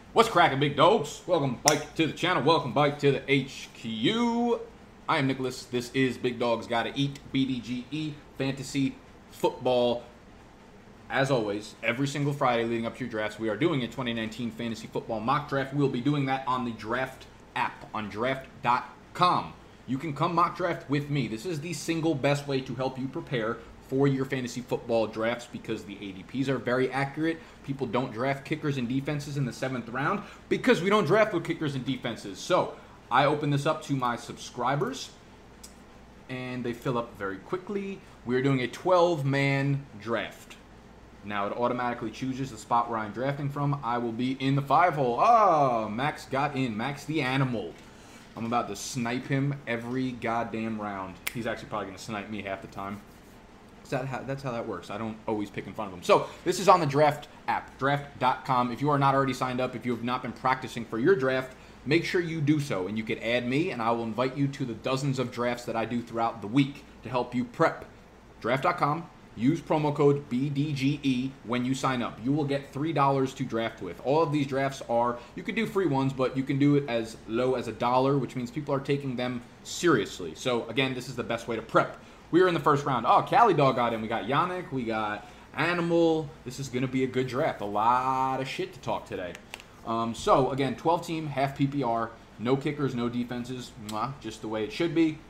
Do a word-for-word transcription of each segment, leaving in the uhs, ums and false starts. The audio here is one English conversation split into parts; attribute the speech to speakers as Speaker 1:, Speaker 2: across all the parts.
Speaker 1: What's cracking, big dogs? Welcome back to the channel. Welcome back to the H Q. I am Nicholas. This is Big Dogs Gotta Eat, B D G E, Fantasy Football. As always, every single Friday leading up to your drafts, we are doing a twenty nineteen Fantasy Football Mock Draft. We'll be doing that on the Draft app, on draft dot com. You can come mock draft with me. This is the single best way to help you prepare for your fantasy football drafts because the A D Ps are very accurate. People don't draft kickers and defenses in the seventh round because we don't draft with kickers and defenses. So I open this up to my subscribers and they fill up very quickly. We're doing a twelve man draft. Now it automatically chooses the spot where I'm drafting from. I will be in the five hole. Oh, Max got in. Max the animal. I'm about to snipe him every goddamn round. He's actually probably going to snipe me half the time. That how, that's how that works. I don't always pick in front of them. So this is on the Draft app, draft dot com. If you are not already signed up, if you have not been practicing for your draft, make sure you do so. And you can add me, and I will invite you to the dozens of drafts that I do throughout the week to help you prep. draft dot com. Use promo code B D G E when you sign up. You will get three dollars to draft with. All of these drafts are, you can do free ones, but you can do it as low as a dollar, which means people are taking them seriously. So again, this is the best way to prep. We were in the first round. Oh, Cali Dog got in. We got Yannick. We got Animal. This is going to be a good draft. A lot of shit to talk today. Um, so, again, twelve team, half P P R. No kickers, no defenses. Mwah, just the way it should be.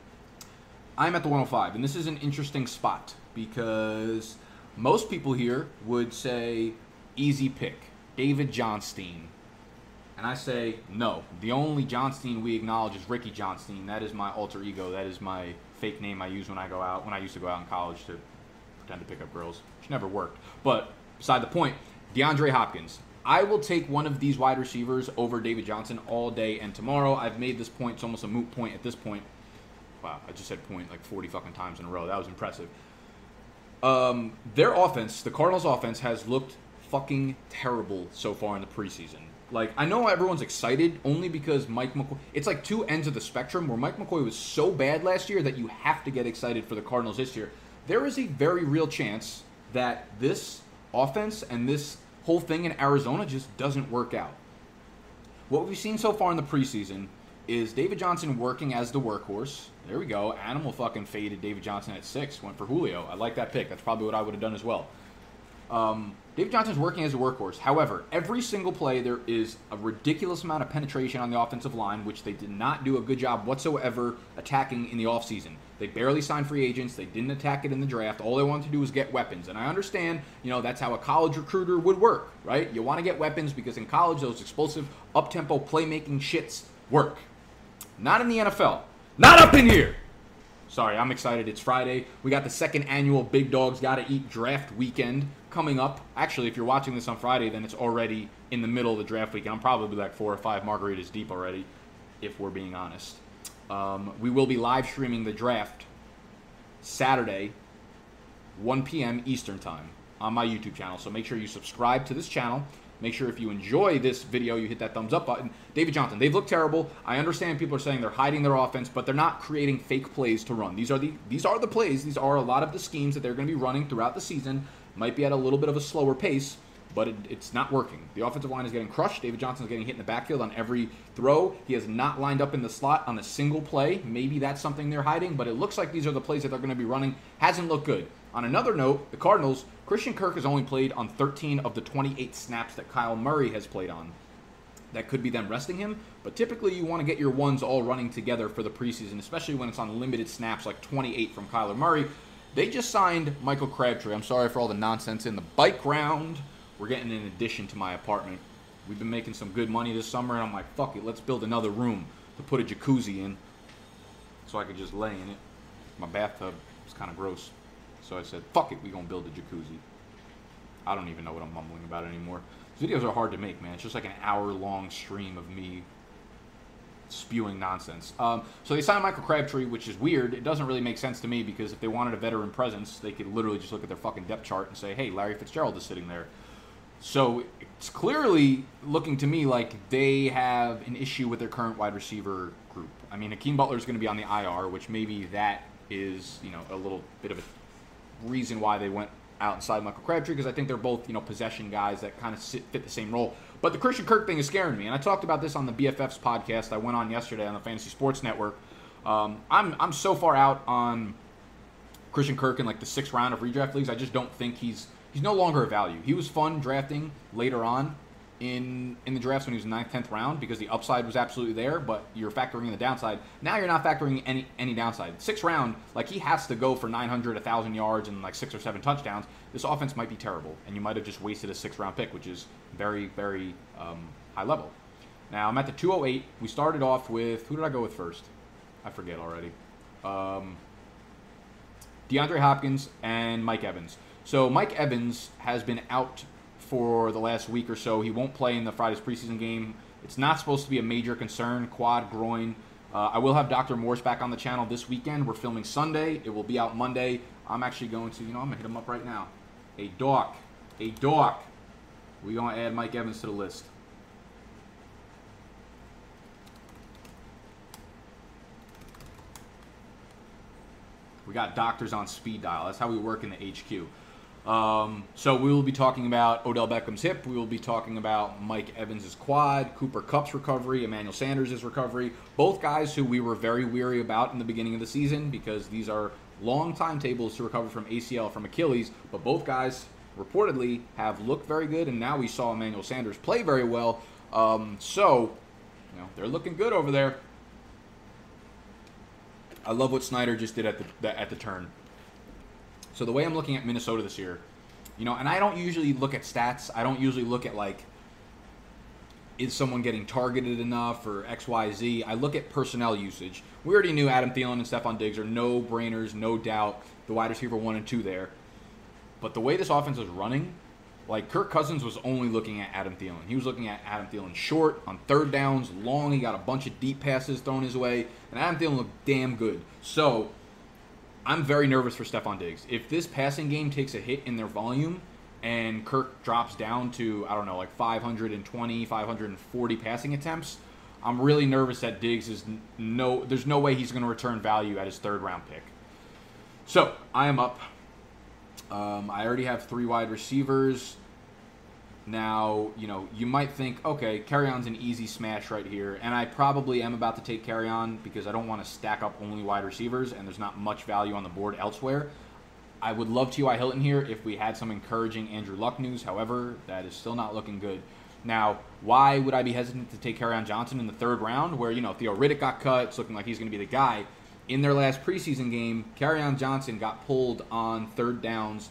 Speaker 1: I'm at the one oh five, and this is an interesting spot because most people here would say easy pick, David Johnstein. And I say no. The only Johnstein we acknowledge is Ricky Johnstein. That is my alter ego. That is my fake name I use when I go out, when I used to go out in college to pretend to pick up girls, which never worked. But beside the point, DeAndre Hopkins. I will take one of these wide receivers over David Johnson all day and tomorrow. I've made this point. It's almost a moot point at this point. Wow, I just said point like forty fucking times in a row. That was impressive. Um, their offense, the Cardinals' offense, has looked fucking terrible so far in the preseason. Like, I know everyone's excited only because Mike McCoy... It's like two ends of the spectrum where Mike McCoy was so bad last year that you have to get excited for the Cardinals this year. There is a very real chance that this offense and this whole thing in Arizona just doesn't work out. What we've seen so far in the preseason is David Johnson working as the workhorse. There we go. Animal fucking faded David Johnson at six. Went for Julio. I like that pick. That's probably what I would have done as well. Um, David Johnson's working as a workhorse. However, every single play there is a ridiculous amount of penetration on the offensive line, which they did not do a good job whatsoever attacking in the offseason. They barely signed free agents. They didn't attack it in the draft. All they wanted to do was get weapons. And I understand, you know, that's how a college recruiter would work, right? You want to get weapons because in college, those explosive, up-tempo, playmaking shits work. Not in the N F L. Not up in here! Sorry, I'm excited. It's Friday. We got the second annual Big Dogs Gotta Eat Draft Weekend coming up. Actually, if you're watching this on Friday, then it's already in the middle of the draft weekend. I'm probably like four or five margaritas deep already, if we're being honest. Um, we will be live streaming the draft Saturday, one p m Eastern Time on my YouTube channel. So make sure you subscribe to this channel. Make sure if you enjoy this video, you hit that thumbs up button. David Johnson, they've looked terrible. I understand people are saying they're hiding their offense, but they're not creating fake plays to run. These are the these are the plays. These are a lot of the schemes that they're going to be running throughout the season. Might be at a little bit of a slower pace, but it, it's not working. The offensive line is getting crushed. David Johnson's getting hit in the backfield on every throw. He has not lined up in the slot on a single play. Maybe that's something they're hiding, but it looks like these are the plays that they're going to be running. Hasn't looked good. On another note, the Cardinals, Christian Kirk has only played on thirteen of the twenty-eight snaps that Kyle Murray has played on. That could be them resting him, but typically you want to get your ones all running together for the preseason, especially when it's on limited snaps like twenty-eight from Kyler Murray. They just signed Michael Crabtree. I'm sorry for all the nonsense in the bike round. We're getting an addition to my apartment. We've been making some good money this summer, and I'm like, fuck it, let's build another room to put a jacuzzi in so I could just lay in it. My bathtub is kind of gross. So I said, fuck it, we gonna build a jacuzzi. I don't even know what I'm mumbling about anymore. These videos are hard to make, man. It's just like an hour-long stream of me spewing nonsense. Um, so they signed Michael Crabtree, which is weird. It doesn't really make sense to me because if they wanted a veteran presence, they could literally just look at their fucking depth chart and say, hey, Larry Fitzgerald is sitting there. So it's clearly looking to me like they have an issue with their current wide receiver group. I mean, Hakeem Butler is going to be on the I R, which maybe that is, you know, a little bit of a reason why they went outside Michael Crabtree because I think they're both, you know, possession guys that kind of fit the same role. But the Christian Kirk thing is scaring me, and I talked about this on the B F Fs podcast I went on yesterday on the Fantasy Sports Network. Um, I'm I'm so far out on Christian Kirk in like the sixth round of redraft leagues. I just don't think he's he's no longer a value. He was fun drafting later on in in the drafts when he was ninth, tenth round because the upside was absolutely there, but you're factoring in the downside. Now you're not factoring any any downside. Sixth round, like he has to go for nine hundred, one thousand yards and like six or seven touchdowns. This offense might be terrible, and you might have just wasted a sixth round pick, which is very, very um, high level. Now I'm at the two oh eight. We started off with, who did I go with first? I forget already. Um, DeAndre Hopkins and Mike Evans. So Mike Evans has been out for the last week or so. He won't play in the Friday's preseason game. It's not supposed to be a major concern, quad, groin. Uh, I will have Doctor Morse back on the channel this weekend. We're filming Sunday. It will be out Monday. I'm actually going to, you know, I'm going to hit him up right now. A doc. A doc. We're going to add Mike Evans to the list. We got doctors on speed dial. That's how we work in the H Q. Um, so we will be talking about Odell Beckham's hip. We will be talking about Mike Evans' quad, Cooper Kupp's recovery, Emmanuel Sanders' recovery. Both guys who we were very weary about in the beginning of the season because these are long timetables to recover from A C L, from Achilles. But both guys reportedly have looked very good, and now we saw Emmanuel Sanders play very well. Um, so, you know, they're looking good over there. I love what Snyder just did at the, the at the turn. So the way I'm looking at Minnesota this year, you know, and I don't usually look at stats. I don't usually look at, like, is someone getting targeted enough or X, Y, Z. I look at personnel usage. We already knew Adam Thielen and Stephon Diggs are no-brainers, no doubt, the wide receiver one and two there. But the way this offense is running, like, Kirk Cousins was only looking at Adam Thielen. He was looking at Adam Thielen short, on third downs, long. He got a bunch of deep passes thrown his way, and Adam Thielen looked damn good. So I'm very nervous for Stephon Diggs. If this passing game takes a hit in their volume and Kirk drops down to, I don't know, like five hundred twenty, five hundred forty passing attempts, I'm really nervous that Diggs is no, there's no way he's going to return value at his third round pick. So I am up. Um, I already have three wide receivers. Now, you know, you might think, okay, Kerryon's an easy smash right here, and I probably am about to take Kerryon because I don't want to stack up only wide receivers, and there's not much value on the board elsewhere. I would love T Y. Hilton here if we had some encouraging Andrew Luck news. However, that is still not looking good. Now, why would I be hesitant to take Kerryon Johnson in the third round where, you know, Theo Riddick got cut, it's looking like he's going to be the guy? In their last preseason game, Kerryon Johnson got pulled on third downs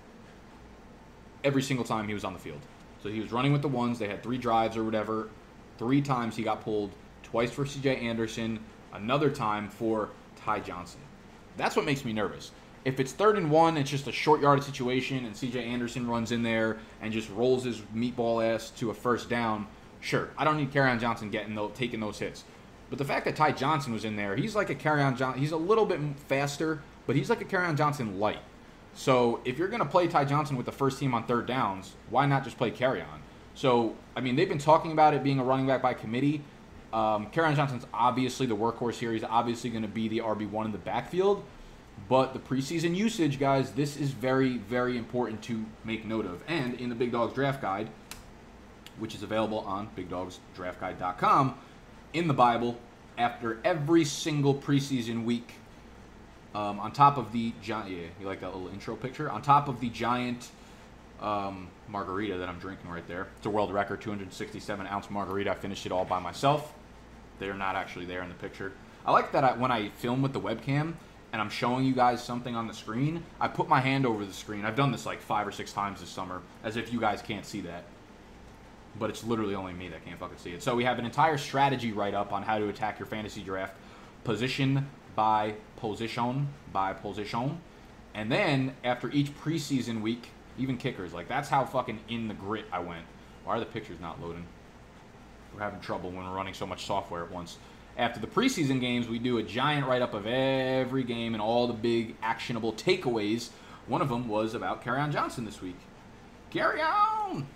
Speaker 1: every single time he was on the field. So he was running with the ones. They had three drives or whatever. Three times he got pulled. Twice for C J Anderson. Another time for Ty Johnson. That's what makes me nervous. If it's third and one, it's just a short yardage situation, and C J Anderson runs in there and just rolls his meatball ass to a first down, sure. I don't need Kerryon Johnson getting those, taking those hits. But the fact that Ty Johnson was in there, he's like a Kerryon Johnson. He's a little bit faster, but he's like a Kerryon Johnson light. So if you're going to play Ty Johnson with the first team on third downs, why not just play Kerryon? So, I mean, they've been talking about it being a running back by committee. Um, Kerryon Johnson's obviously the workhorse here. He's obviously going to be the R B one in the backfield. But the preseason usage, guys, this is very, very important to make note of. And in the Big Dogs Draft Guide, which is available on big dogs draft guide dot com, in the Bible, after every single preseason week, Um, on top of the giant, yeah, you like that little intro picture? On top of the giant um, margarita that I'm drinking right there. It's a world record, two hundred sixty-seven ounce margarita. I finished it all by myself. They're not actually there in the picture. I like that I, when I film with the webcam and I'm showing you guys something on the screen, I put my hand over the screen. I've done this like five or six times this summer, as if you guys can't see that. But it's literally only me that can't fucking see it. So we have an entire strategy write-up on how to attack your fantasy draft, position by position by position. And then after each preseason week, even kickers, like that's how fucking in the grit I went. Why are the pictures not loading? We're having trouble when we're running so much software at once. After the preseason games, we do a giant write-up of every game and all the big actionable takeaways. One of them was about Kerryon Johnson this week. Kerryon!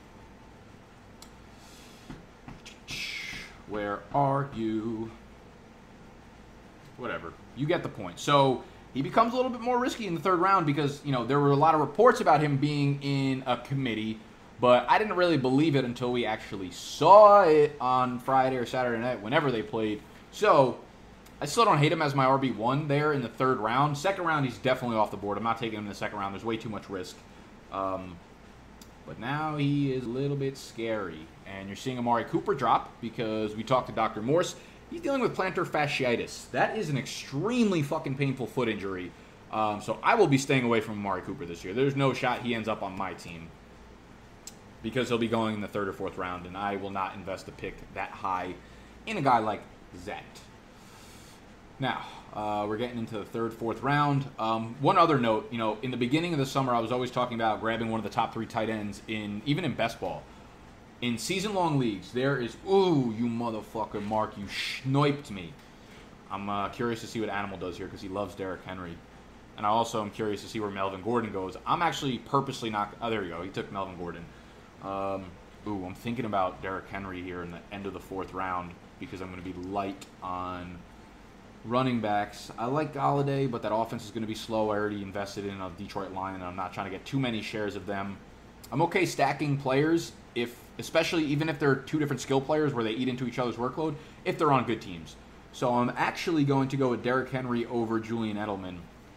Speaker 1: Where are you? Whatever. You get the point. So he becomes a little bit more risky in the third round because, you know, there were a lot of reports about him being in a committee, but I didn't really believe it until we actually saw it on Friday or Saturday night, whenever they played. So I still don't hate him as my R B one there in the third round. Second round, he's definitely off the board. I'm not taking him in the second round. There's way too much risk. Um, but now he is a little bit scary. And you're seeing Amari Cooper drop because we talked to Doctor Morse. He's dealing with plantar fasciitis. That is an extremely fucking painful foot injury. Um, so I will be staying away from Amari Cooper this year. There's no shot he ends up on my team because he'll be going in the third or fourth round, and I will not invest a pick that high in a guy like that. Now, uh, we're getting into the third, fourth round. Um, one other note, you know, in the beginning of the summer, I was always talking about grabbing one of the top three tight ends in even in best ball. In season-long leagues, there is, ooh, you motherfucker, Mark, you sniped me. I'm uh, curious to see what Animal does here because he loves Derrick Henry. And I also am curious to see where Melvin Gordon goes. I'm actually purposely not, oh, there you go, he took Melvin Gordon. Um, ooh, I'm thinking about Derrick Henry here in the end of the fourth round because I'm going to be light on running backs. I like Galladay, but that offense is going to be slow. I already invested in a Detroit Lion, and I'm not trying to get too many shares of them. I'm okay stacking players, if, especially even if they're two different skill players where they eat into each other's workload, if they're on good teams. So I'm actually going to go with Derrick Henry over Julian Edelman.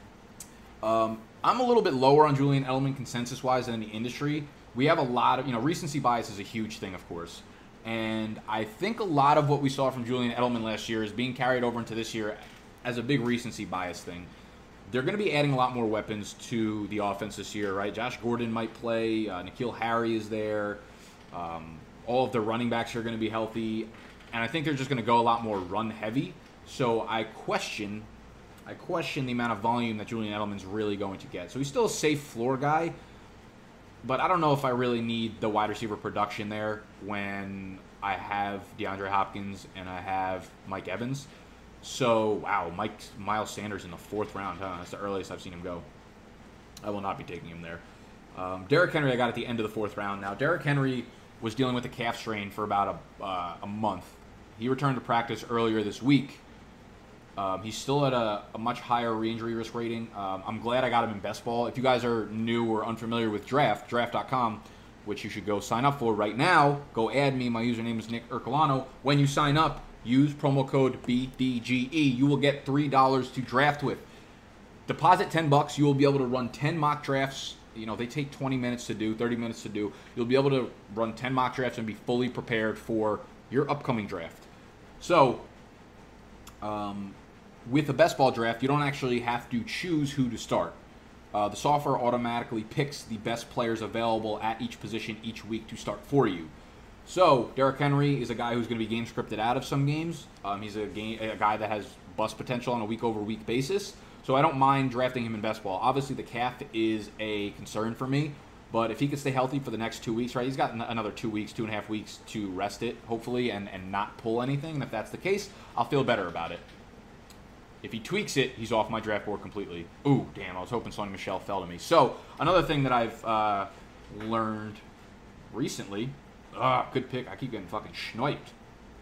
Speaker 1: Um, I'm a little bit lower on Julian Edelman consensus-wise than the industry. We have a lot of, you know, recency bias is a huge thing, of course. And I think a lot of what we saw from Julian Edelman last year is being carried over into this year as a big recency bias thing. They're going to be adding a lot more weapons to the offense this year, right? Josh Gordon might play. Uh, N'Keal Harry is there. Um, all of the running backs are going to be healthy. And I think they're just going to go a lot more run-heavy. So I question, I question the amount of volume that Julian Edelman's really going to get. So he's still a safe floor guy. But I don't know if I really need the wide receiver production there when I have DeAndre Hopkins and I have Mike Evans. So, wow, Mike Miles Sanders in the fourth round, huh? That's the earliest I've seen him go. I will not be taking him there. Um, Derrick Henry I got at the end of the fourth round. Now, Derrick Henry was dealing with a calf strain for about a, uh, a month. He returned to practice earlier this week. Um, he's still at a, a much higher re-injury risk rating. Um, I'm glad I got him in best ball. If you guys are new or unfamiliar with Draft, draft dot com, which you should go sign up for right now, go add me. My username is Nick Ercolano. When you sign up, use promo code B D G E. You will get three dollars to draft with. Deposit ten bucks. You will be able to run ten mock drafts. You know, they take twenty minutes to do, thirty minutes to do. You'll be able to run ten mock drafts and be fully prepared for your upcoming draft. So, um... with a best ball draft, you don't actually have to choose who to start. Uh, the software automatically picks the best players available at each position each week to start for you. So, Derrick Henry is a guy who's going to be game scripted out of some games. Um, he's a, game, a guy that has bust potential on a week-over-week basis. So I don't mind drafting him in best ball. Obviously, the calf is a concern for me. But if he can stay healthy for the next two weeks, right, he's got another two weeks, two and a half weeks to rest it, hopefully, and, and not pull anything. And if that's the case, I'll feel better about it. If he tweaks it, he's off my draft board completely. Ooh, damn, I was hoping Sonny Michel fell to me. So, another thing that I've uh, learned recently. Ah, good pick. I keep getting fucking sniped.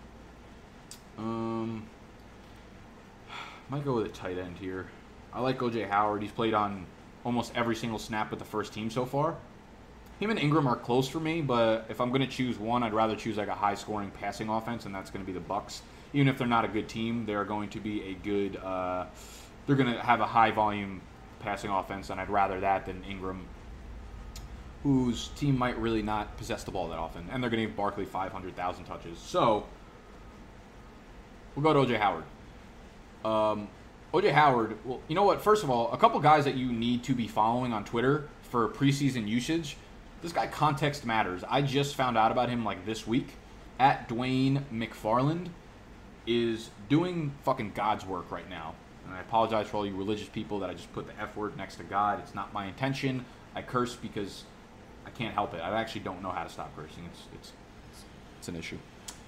Speaker 1: Um, might go with a tight end here. I like O J Howard. He's played on almost every single snap with the first team so far. Him and Ingram are close for me, but if I'm going to choose one, I'd rather choose like a high-scoring passing offense, and that's going to be the Bucks. Even if they're not a good team, they're going to be a good, uh, they're going to have a high-volume passing offense, and I'd rather that than Ingram, whose team might really not possess the ball that often. And they're going to give Barkley five hundred thousand touches. So, we'll go to O J Howard. Um, O J Howard, well, you know what? First of all, a couple guys that you need to be following on Twitter for preseason usage. This guy, Context Matters. I just found out about him like this week. At Dwayne McFarland is doing fucking God's work right now. And I apologize for all you religious people that I just put the F word next to God. It's not my intention. I curse because I can't help it. I actually don't know how to stop cursing. It's it's it's an issue.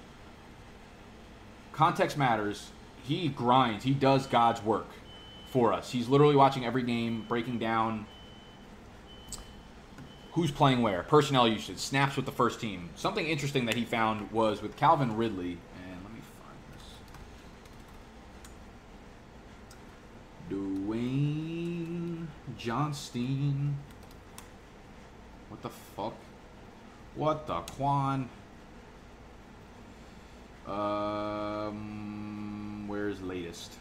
Speaker 1: Context Matters. He grinds. He does God's work for us. He's literally watching every game, breaking down who's playing where, personnel usage, snaps with the first team. Something interesting that he found was with Calvin Ridley. And let me find this. Dwayne John Steen. What the fuck? What the Quan? Um, where's latest?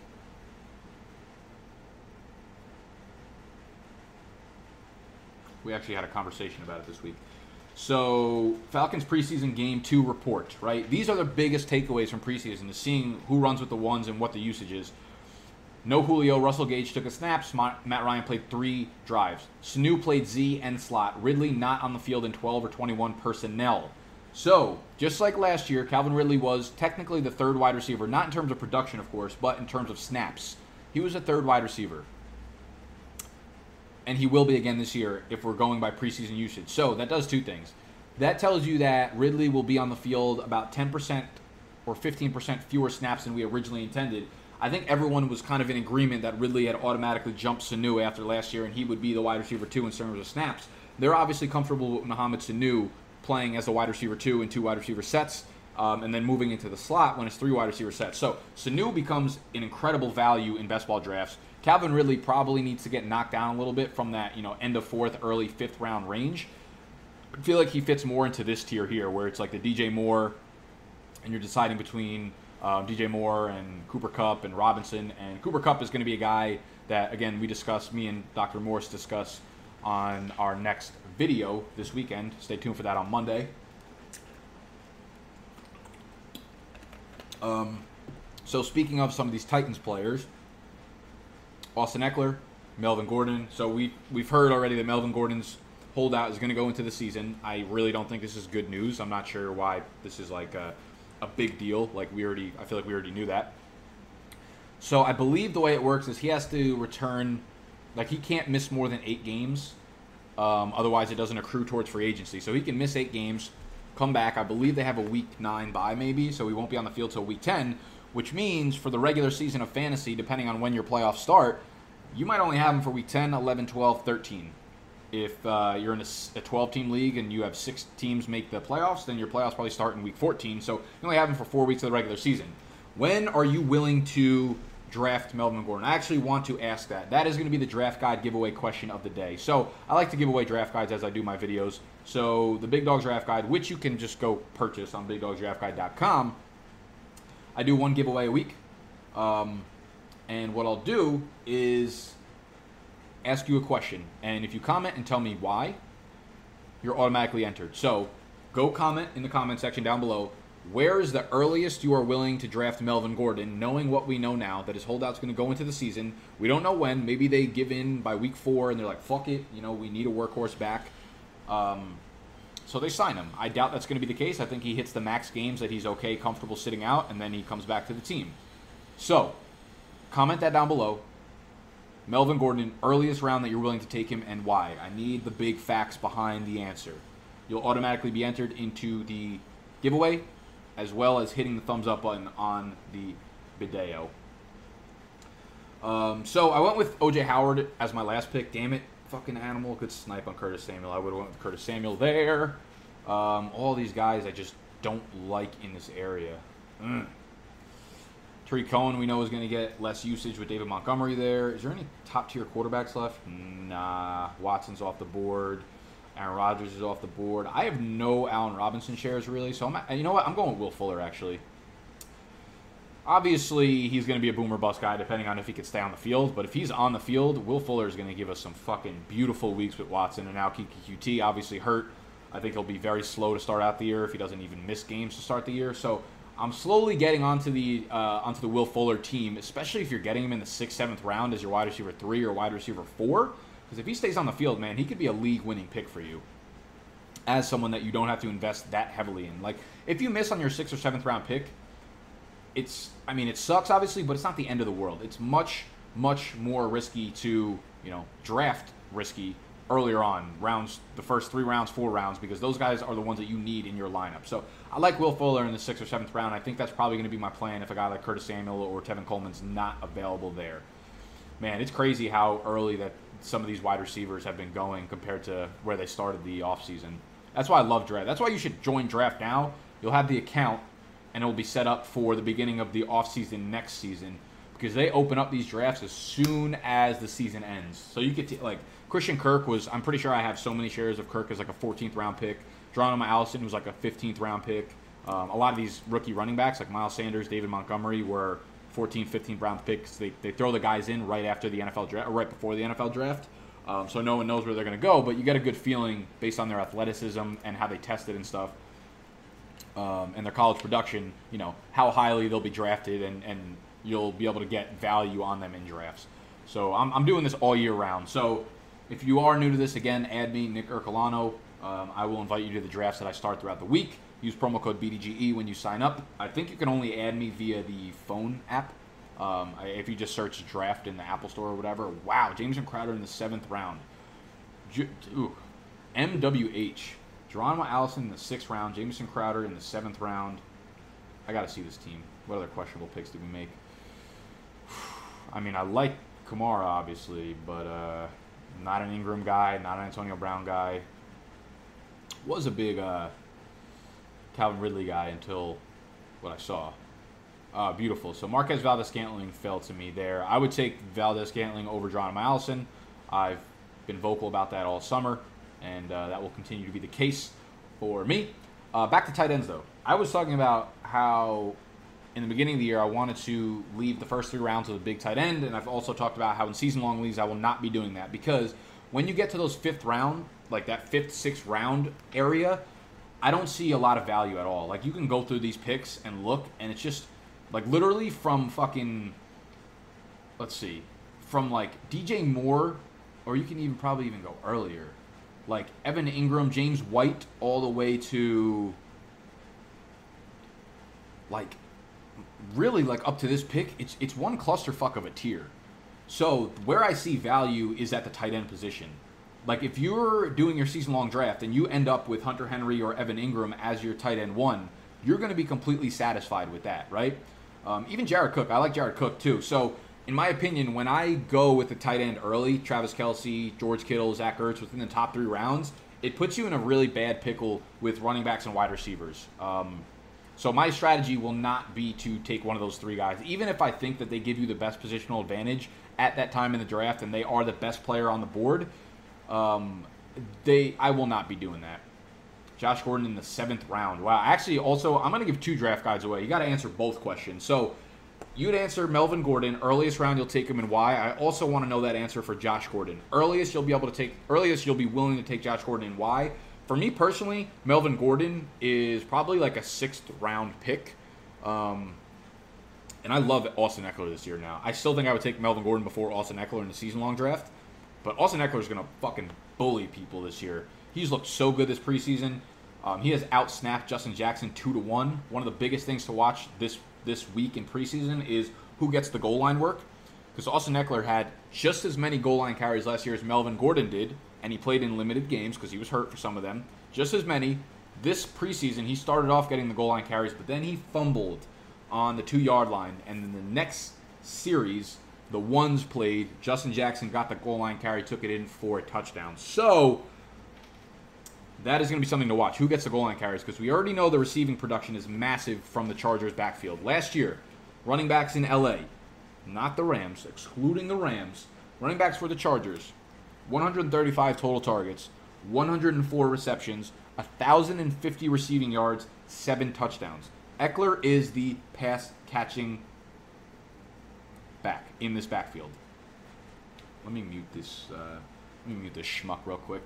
Speaker 1: We actually had a conversation about it this week. So, Falcons preseason game two report, right? These are the biggest takeaways from preseason, is seeing who runs with the ones and what the usage is. No Julio. Russell Gage took a snap. Matt Ryan played three drives. Sanu played Z and slot. Ridley not on the field in twelve or twenty-one personnel. So, just like last year, Calvin Ridley was technically the third wide receiver, not in terms of production, of course, but in terms of snaps. He was a third wide receiver. And he will be again this year if we're going by preseason usage. So, that does two things. That tells you that Ridley will be on the field about ten percent or fifteen percent fewer snaps than we originally intended. I think everyone was kind of in agreement that Ridley had automatically jumped Sanu after last year, and he would be the wide receiver two in terms of snaps. They're obviously comfortable with Mohamed Sanu playing as a wide receiver two in two wide receiver sets, um, and then moving into the slot when it's three wide receiver sets. So Sanu becomes an incredible value in best ball drafts. Calvin Ridley probably needs to get knocked down a little bit from that, you know, end of fourth, early fifth round range. I feel like he fits more into this tier here, where it's like the D J Moore, and you're deciding between Um, D J Moore and Cooper Kupp and Robinson. And Cooper Kupp is going to be a guy that, again, we discuss, me and Doctor Morse discuss on our next video this weekend. Stay tuned for that on Monday. Um, so speaking of some of these Titans players, Austin Eckler, Melvin Gordon. So we, we've heard already that Melvin Gordon's holdout is going to go into the season. I really don't think this is good news. I'm not sure why this is like a... a big deal. Like we already, I feel like we already knew that. So I believe the way it works is he has to return, like he can't miss more than eight games. Um, otherwise it doesn't accrue towards free agency. So he can miss eight games, come back. I believe they have a week nine bye maybe, so he won't be on the field till week ten, which means for the regular season of fantasy, depending on when your playoffs start, you might only have him for week ten, eleven, twelve, thirteen. If uh, you're in a twelve-team league and you have six teams make the playoffs, then your playoffs probably start in week fourteen. So you only have them for four weeks of the regular season. When are you willing to draft Melvin Gordon? I actually want to ask that. That is going to be the draft guide giveaway question of the day. So I like to give away draft guides as I do my videos. So the Big Dogs Draft Guide, which you can just go purchase on big dogs draft guide dot com, I do one giveaway a week. Um, and what I'll do is ask you a question, and if you comment and tell me why, you're automatically entered. So go comment in the comment section down below, where is the earliest you are willing to draft Melvin Gordon, knowing what we know now, that his holdout's going to go into the season. We don't know when. Maybe they give in by week four and they're like, fuck it, you know, we need a workhorse back. Um, so they sign him. I doubt that's going to be the case. I think he hits the max games that he's okay, comfortable sitting out, and then he comes back to the team. So comment that down below. Melvin Gordon, earliest round that you're willing to take him, and why. I need the big facts behind the answer. You'll automatically be entered into the giveaway, as well as hitting the thumbs up button on the video. Um, so I went with O J Howard as my last pick. Damn it, fucking animal. Good snipe on Curtis Samuel. I would have went with Curtis Samuel there. Um, all these guys I just don't like in this area. Mm. Tariq Cohen, we know, is going to get less usage with David Montgomery there. Is there any top-tier quarterbacks left? Nah. Watson's off the board. Aaron Rodgers is off the board. I have no Allen Robinson shares, really. So, I'm, you know what? I'm going with Will Fuller, actually. Obviously, he's going to be a boomer bust guy, depending on if he could stay on the field. But if he's on the field, Will Fuller is going to give us some fucking beautiful weeks with Watson. And now Kiki Q T, obviously hurt. I think he'll be very slow to start out the year if he doesn't even miss games to start the year. So I'm slowly getting onto the uh, onto the Will Fuller team, especially if you're getting him in the sixth, seventh round as your wide receiver three or wide receiver four. Because if he stays on the field, man, he could be a league-winning pick for you as someone that you don't have to invest that heavily in. Like, if you miss on your sixth or seventh round pick, it's, I mean, it sucks, obviously, but it's not the end of the world. It's much, much more risky to, you know, draft risky earlier on, rounds, the first three rounds, four rounds, because those guys are the ones that you need in your lineup. So I like Will Fuller in the sixth or seventh round. I think that's probably going to be my plan if a guy like Curtis Samuel or Tevin Coleman's not available there. Man, it's crazy how early that some of these wide receivers have been going compared to where they started the offseason. That's why I love draft. That's why you should join draft now. You'll have the account, and it will be set up for the beginning of the offseason next season. because they open up these drafts as soon as the season ends. So you get to, like, Christian Kirk was, I'm pretty sure I have so many shares of Kirk as like a fourteenth round pick. Geronimo Allison was like a fifteenth round pick. Um, a lot of these rookie running backs, like Miles Sanders, David Montgomery, were fourteenth, fifteenth round picks. They, they throw the guys in right after the N F L draft, or right before the N F L draft. Um, so no one knows where they're going to go, but you get a good feeling based on their athleticism and how they tested and stuff. Um, and their college production, you know, how highly they'll be drafted, and, and you'll be able to get value on them in drafts. So I'm, I'm doing this all year round. So if you are new to this, again, add me, Nick Ercolano. Um, I will invite you to the drafts that I start throughout the week. Use promo code B D G E when you sign up. I think you can only add me via the phone app. Um, if you just search draft in the Apple Store or whatever. Wow, Jamison Crowder in the seventh round. J- ooh, M W H. Geronimo Allison in the sixth round. Jamison Crowder in the seventh round. I got to see this team. What other questionable picks did we make? I mean, I like Kamara, obviously, but uh, not an Ingram guy, not an Antonio Brown guy. Was a big uh, Calvin Ridley guy until what I saw. Uh, beautiful. So Marquez Valdes-Scantling fell to me there. I would take Valdes-Scantling over Geronimo Allison. I've been vocal about that all summer, and uh, that will continue to be the case for me. Uh, back to tight ends, though. I was talking about how in the beginning of the year I wanted to leave the first three rounds with a big tight end, and I've also talked about how in season-long leagues I will not be doing that, because when you get to those fifth round, like that fifth, sixth round area, I don't see a lot of value at all. Like, you can go through these picks and look, and it's just, like, literally from fucking, let's see, from, like, D J Moore, or you can even probably even go earlier, like Evan Ingram, James White, all the way to, like, really, like, up to this pick, it's it's one clusterfuck of a tier. So where I see value is at the tight end position. Like, if you're doing your season-long draft and you end up with Hunter Henry or Evan Ingram as your tight end one, you're going to be completely satisfied with that, right? Um, even Jared Cook. I like Jared Cook, too. So, in my opinion, when I go with the tight end early, Travis Kelce, George Kittle, Zach Ertz, within the top three rounds, it puts you in a really bad pickle with running backs and wide receivers. Um, so my strategy will not be to take one of those three guys, even if I think that they give you the best positional advantage at that time in the draft and they are the best player on the board. Um, they, I will not be doing that. Josh Gordon in the seventh round. Wow. Actually, also, I'm going to give two draft guides away. You got to answer both questions. So, you'd answer Melvin Gordon. Earliest round, you'll take him, and why? I also want to know that answer for Josh Gordon. Earliest, you'll be able to take. Earliest, you'll be willing to take Josh Gordon, and why? For me personally, Melvin Gordon is probably like a sixth round pick. Um, and I love Austin Eckler this year now. I still think I would take Melvin Gordon before Austin Eckler in the season-long draft. But Austin Eckler is going to fucking bully people this year. He's looked so good this preseason. Um, he has outsnapped Justin Jackson two to one. One of the biggest things to watch this this week in preseason is who gets the goal line work. Because Austin Eckler had just as many goal line carries last year as Melvin Gordon did, and he played in limited games because he was hurt for some of them. Just as many. This preseason, he started off getting the goal line carries, but then he fumbled on the two-yard line. And in the next series, the ones played, Justin Jackson got the goal line carry, took it in for a touchdown. So that is going to be something to watch. Who gets the goal line carries? Because we already know the receiving production is massive from the Chargers' backfield. Last year, running backs in L A, not the Rams, excluding the Rams, running backs for the Chargers, one hundred thirty-five total targets, one hundred four receptions, one thousand fifty receiving yards, seven touchdowns. Eckler is the pass-catching back in this backfield. Let me mute this. Uh, let me mute this schmuck real quick.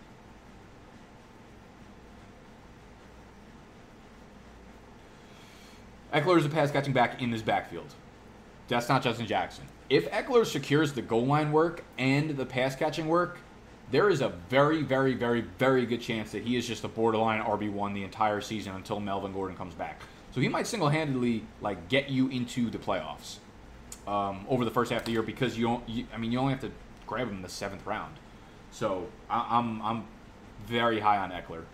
Speaker 1: Eckler is a pass-catching back in this backfield. That's not Justin Jackson. If Eckler secures the goal line work and the pass-catching work, there is a very, very, very, very good chance that he is just a borderline R B one the entire season until Melvin Gordon comes back. So he might single-handedly like get you into the playoffs um, over the first half of the year because you don't. You, I mean, you only have to grab him in the seventh round. So I, I'm I'm very high on Eckler.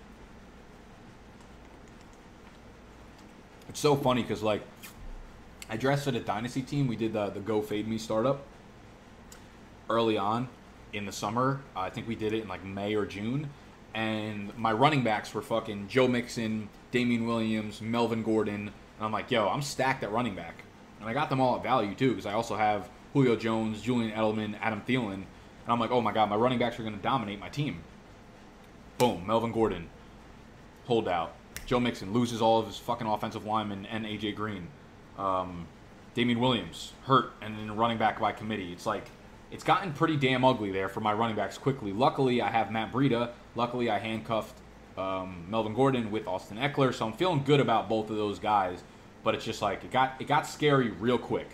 Speaker 1: It's so funny because, like, I drafted a dynasty team. We did the, the Go Fade Me startup early on in the summer. Uh, I think we did it in, like, May or June. And my running backs were fucking Joe Mixon, Damian Williams, Melvin Gordon. And I'm like, yo, I'm stacked at running back. And I got them all at value, too, because I also have Julio Jones, Julian Edelman, Adam Thielen. And I'm like, oh, my God, my running backs are going to dominate my team. Boom, Melvin Gordon, holdout. Joe Mixon loses all of his fucking offensive linemen and A J Green. Um, Damian Williams, hurt, and then running back by committee. It's like, it's gotten pretty damn ugly there for my running backs quickly. Luckily, I have Matt Breida. Luckily, I handcuffed um, Melvin Gordon with Austin Eckler, so I'm feeling good about both of those guys. But it's just like, it got it got scary real quick.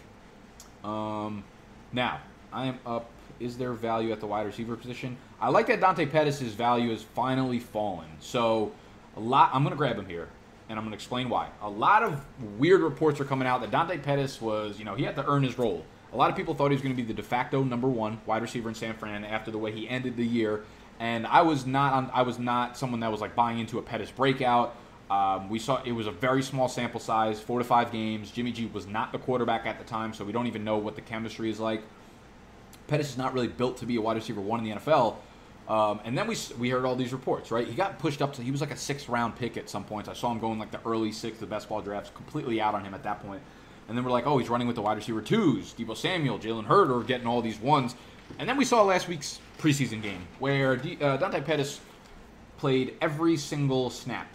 Speaker 1: Um, now, I am up. Is there value at the wide receiver position? I like that Dante Pettis' value has finally fallen. So, a lot. I'm going to grab him here, and I'm going to explain why. A lot of weird reports are coming out that Dante Pettis was, you know, he had to earn his role. A lot of people thought he was going to be the de facto number one wide receiver in San Fran after the way he ended the year. And I was not on, I was not someone that was like buying into a Pettis breakout. Um, we saw it was a very small sample size, four to five games. Jimmy G was not the quarterback at the time, so we don't even know what the chemistry is like. Pettis is not really built to be a wide receiver one in the N F L. Um, and then we we heard all these reports, right? He got pushed up to, he was like a sixth round pick at some points. I saw him going like the early sixth, the best ball drafts, completely out on him at that point. And then we're like, oh, he's running with the wide receiver twos. Deebo Samuel, Jalen Hurd are getting all these ones. And then we saw last week's preseason game where D, uh, Dante Pettis played every single snap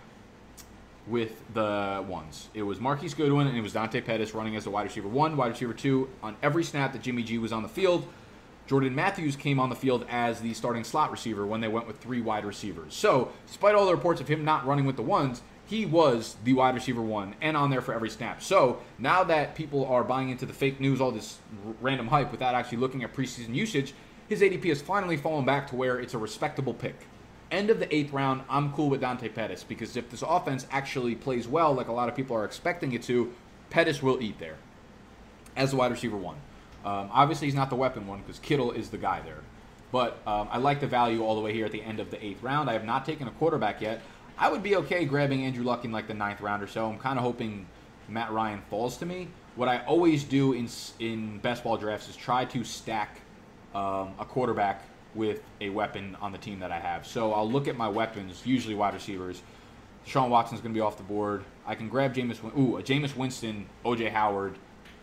Speaker 1: with the ones. It was Marquise Goodwin and it was Dante Pettis running as the wide receiver one, wide receiver two on every snap that Jimmy G was on the field. Jordan Matthews came on the field as the starting slot receiver when they went with three wide receivers. So, despite all the reports of him not running with the ones, he was the wide receiver one and on there for every snap. So, now that people are buying into the fake news, all this r- random hype without actually looking at preseason usage, his A D P has finally fallen back to where it's a respectable pick. End of the eighth round, I'm cool with Dante Pettis because if this offense actually plays well like a lot of people are expecting it to, Pettis will eat there as the wide receiver one. Um, obviously, he's not the weapon one because Kittle is the guy there. But um, I like the value all the way here at the end of the eighth round. I have not taken a quarterback yet. I would be okay grabbing Andrew Luck in like the ninth round or so. I'm kind of hoping Matt Ryan falls to me. What I always do in in best ball drafts is try to stack um, a quarterback with a weapon on the team that I have. So I'll look at my weapons, usually wide receivers. Deshaun Watson's going to be off the board. I can grab Jameis, ooh, a Jameis Winston, O J Howard,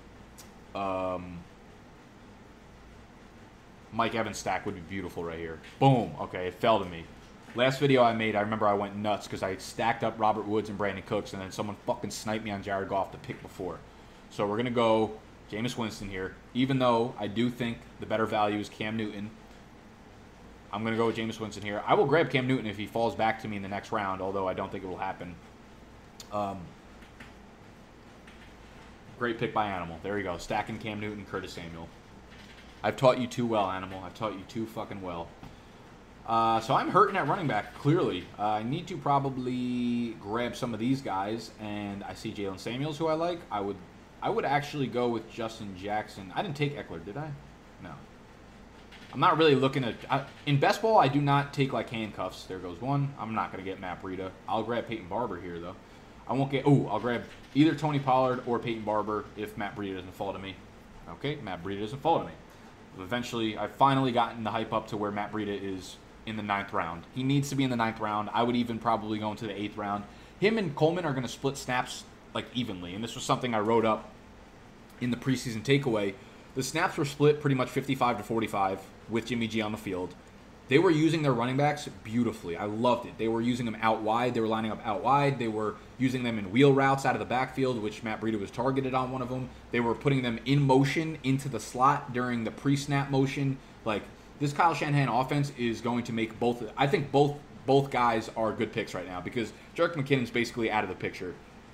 Speaker 1: um... Mike Evans stack would be beautiful right here. Boom. Okay, it fell to me. Last video I made, I remember I went nuts because I stacked up Robert Woods and Brandon Cooks, and then someone fucking sniped me on Jared Goff the pick before. So we're going to go Jameis Winston here. Even though I do think the better value is Cam Newton, I'm going to go with Jameis Winston here. I will grab Cam Newton if he falls back to me in the next round, although I don't think it will happen. Um, great pick by Animal. There you go. Stacking Cam Newton, Curtis Samuel. I've taught you too well, Animal. I've taught you too fucking well. Uh, so I'm hurting at running back, clearly. Uh, I need to probably grab some of these guys, and I see Jalen Samuels, who I like. I would I would actually go with Justin Jackson. I didn't take Eckler, did I? No. I'm not really looking at... I, in best ball, I do not take, like, handcuffs. There goes one. I'm not going to get Matt Breida. I'll grab Peyton Barber here, though. I won't get... Oh, I'll grab either Tony Pollard or Peyton Barber if Matt Breida doesn't fall to me. Okay, Matt Breida doesn't fall to me. Eventually, I've finally gotten the hype up to where Matt Breida is in the ninth round. He needs to be in the ninth round. I would even probably go into the eighth round. Him and Coleman are going to split snaps like evenly, and this was something I wrote up in the preseason takeaway. The snaps were split pretty much fifty-five to forty-five with Jimmy G on the field. They were using their running backs beautifully. I loved it. They were using them out wide. They were lining up out wide. They were using them in wheel routes out of the backfield, which Matt Breida was targeted on one of them. They were putting them in motion into the slot during the pre-snap motion. Like, this Kyle Shanahan offense is going to make both. I think both both guys are good picks right now because Jerick McKinnon's basically out of the picture.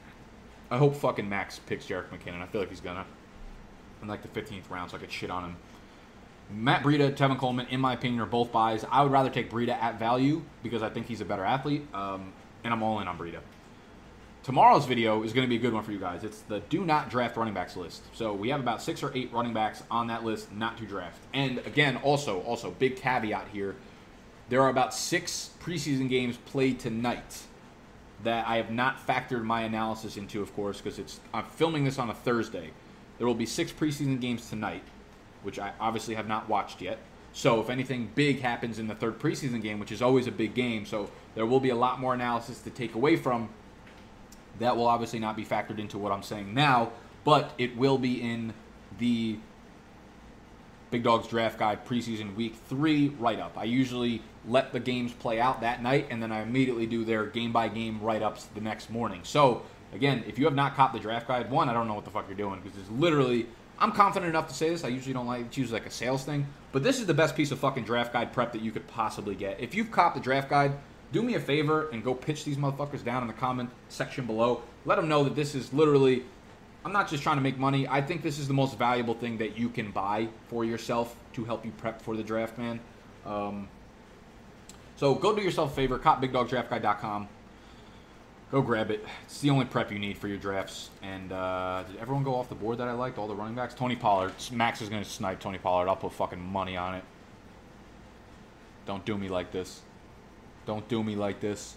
Speaker 1: I hope fucking Max picks Jerick McKinnon. I feel like he's gonna in like the fifteenth round, so I could shit on him. Matt Breida, Tevin Coleman, in my opinion, are both buys. I would rather take Breida at value because I think he's a better athlete, um, and I'm all in on Breida. Tomorrow's video is going to be a good one for you guys. It's the do not draft running backs list. So we have about six or eight running backs on that list not to draft. And again, also, also big caveat here, there are about six preseason games played tonight that I have not factored my analysis into, of course, because it's I'm filming this on a Thursday. There will be six preseason games tonight, which I obviously have not watched yet. So if anything big happens in the third preseason game, which is always a big game, so there will be a lot more analysis to take away from. That will obviously not be factored into what I'm saying now, but it will be in the Big Dogs Draft Guide preseason week three write-up. I usually let the games play out that night, and then I immediately do their game-by-game write-ups the next morning. So, again, if you have not caught the Draft Guide, one, I don't know what the fuck you're doing, because it's literally, I'm confident enough to say this, I usually don't like, it's usually like a sales thing, but this is the best piece of fucking Draft Guide prep that you could possibly get. If you've copped the Draft Guide, do me a favor and go pitch these motherfuckers down in the comment section below. Let them know that this is literally, I'm not just trying to make money. I think this is the most valuable thing that you can buy for yourself to help you prep for the draft, man. Um, so go do yourself a favor. Cop big dog draft guide dot com. Go grab it. It's the only prep you need for your drafts. And uh, did everyone go off the board that I liked? All the running backs? Tony Pollard. Max is going to snipe Tony Pollard. I'll put fucking money on it. Don't do me like this. Don't do me like this.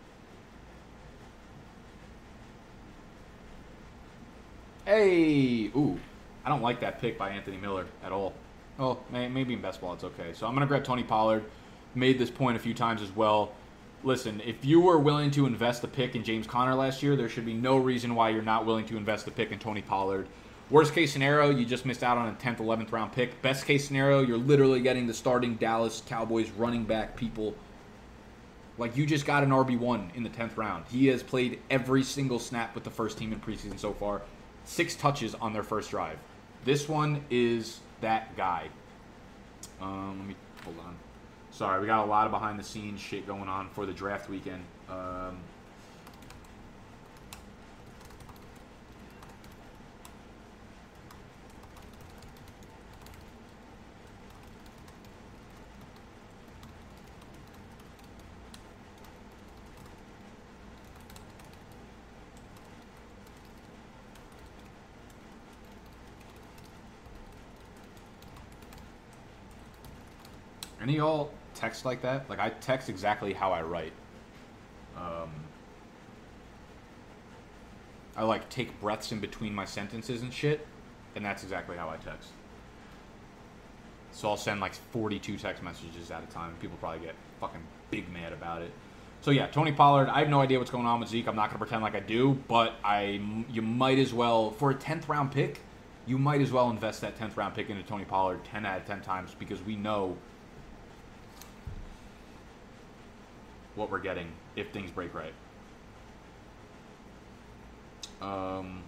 Speaker 1: Hey! Ooh. I don't like that pick by Anthony Miller at all. Oh, maybe in best ball it's okay. So I'm going to grab Tony Pollard. Made this point a few times as well. Listen, if you were willing to invest a pick in James Conner last year, there should be no reason why you're not willing to invest a pick in Tony Pollard. Worst case scenario, you just missed out on a tenth, eleventh round pick. Best case scenario, you're literally getting the starting Dallas Cowboys running back people. Like, you just got an R B one in the tenth round. He has played every single snap with the first team in preseason so far. Six touches on their first drive. This one is that guy. Um, let me, hold on. Sorry, we got a lot of behind-the-scenes shit going on for the draft weekend. Um, Any of y'all text like that? Like, I text exactly how I write. Um, I, like, take breaths in between my sentences and shit, and that's exactly how I text. So I'll send, like, forty-two text messages at a time. People probably get fucking big mad about it. So, yeah, Tony Pollard, I have no idea what's going on with Zeke. I'm not going to pretend like I do, but I, you might as well, for a tenth round pick, you might as well invest that tenth round pick into Tony Pollard ten out of ten times, because we know what we're getting if things break right. Um,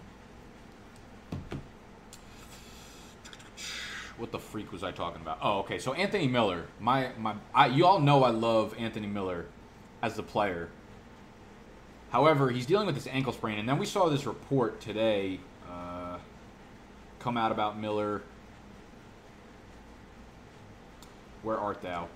Speaker 1: what the freak was I talking about? Oh, okay. So Anthony Miller, my my, I, you all know I love Anthony Miller as the player. However, he's dealing with this ankle sprain, and then we saw this report today uh, come out about Miller. Where art thou?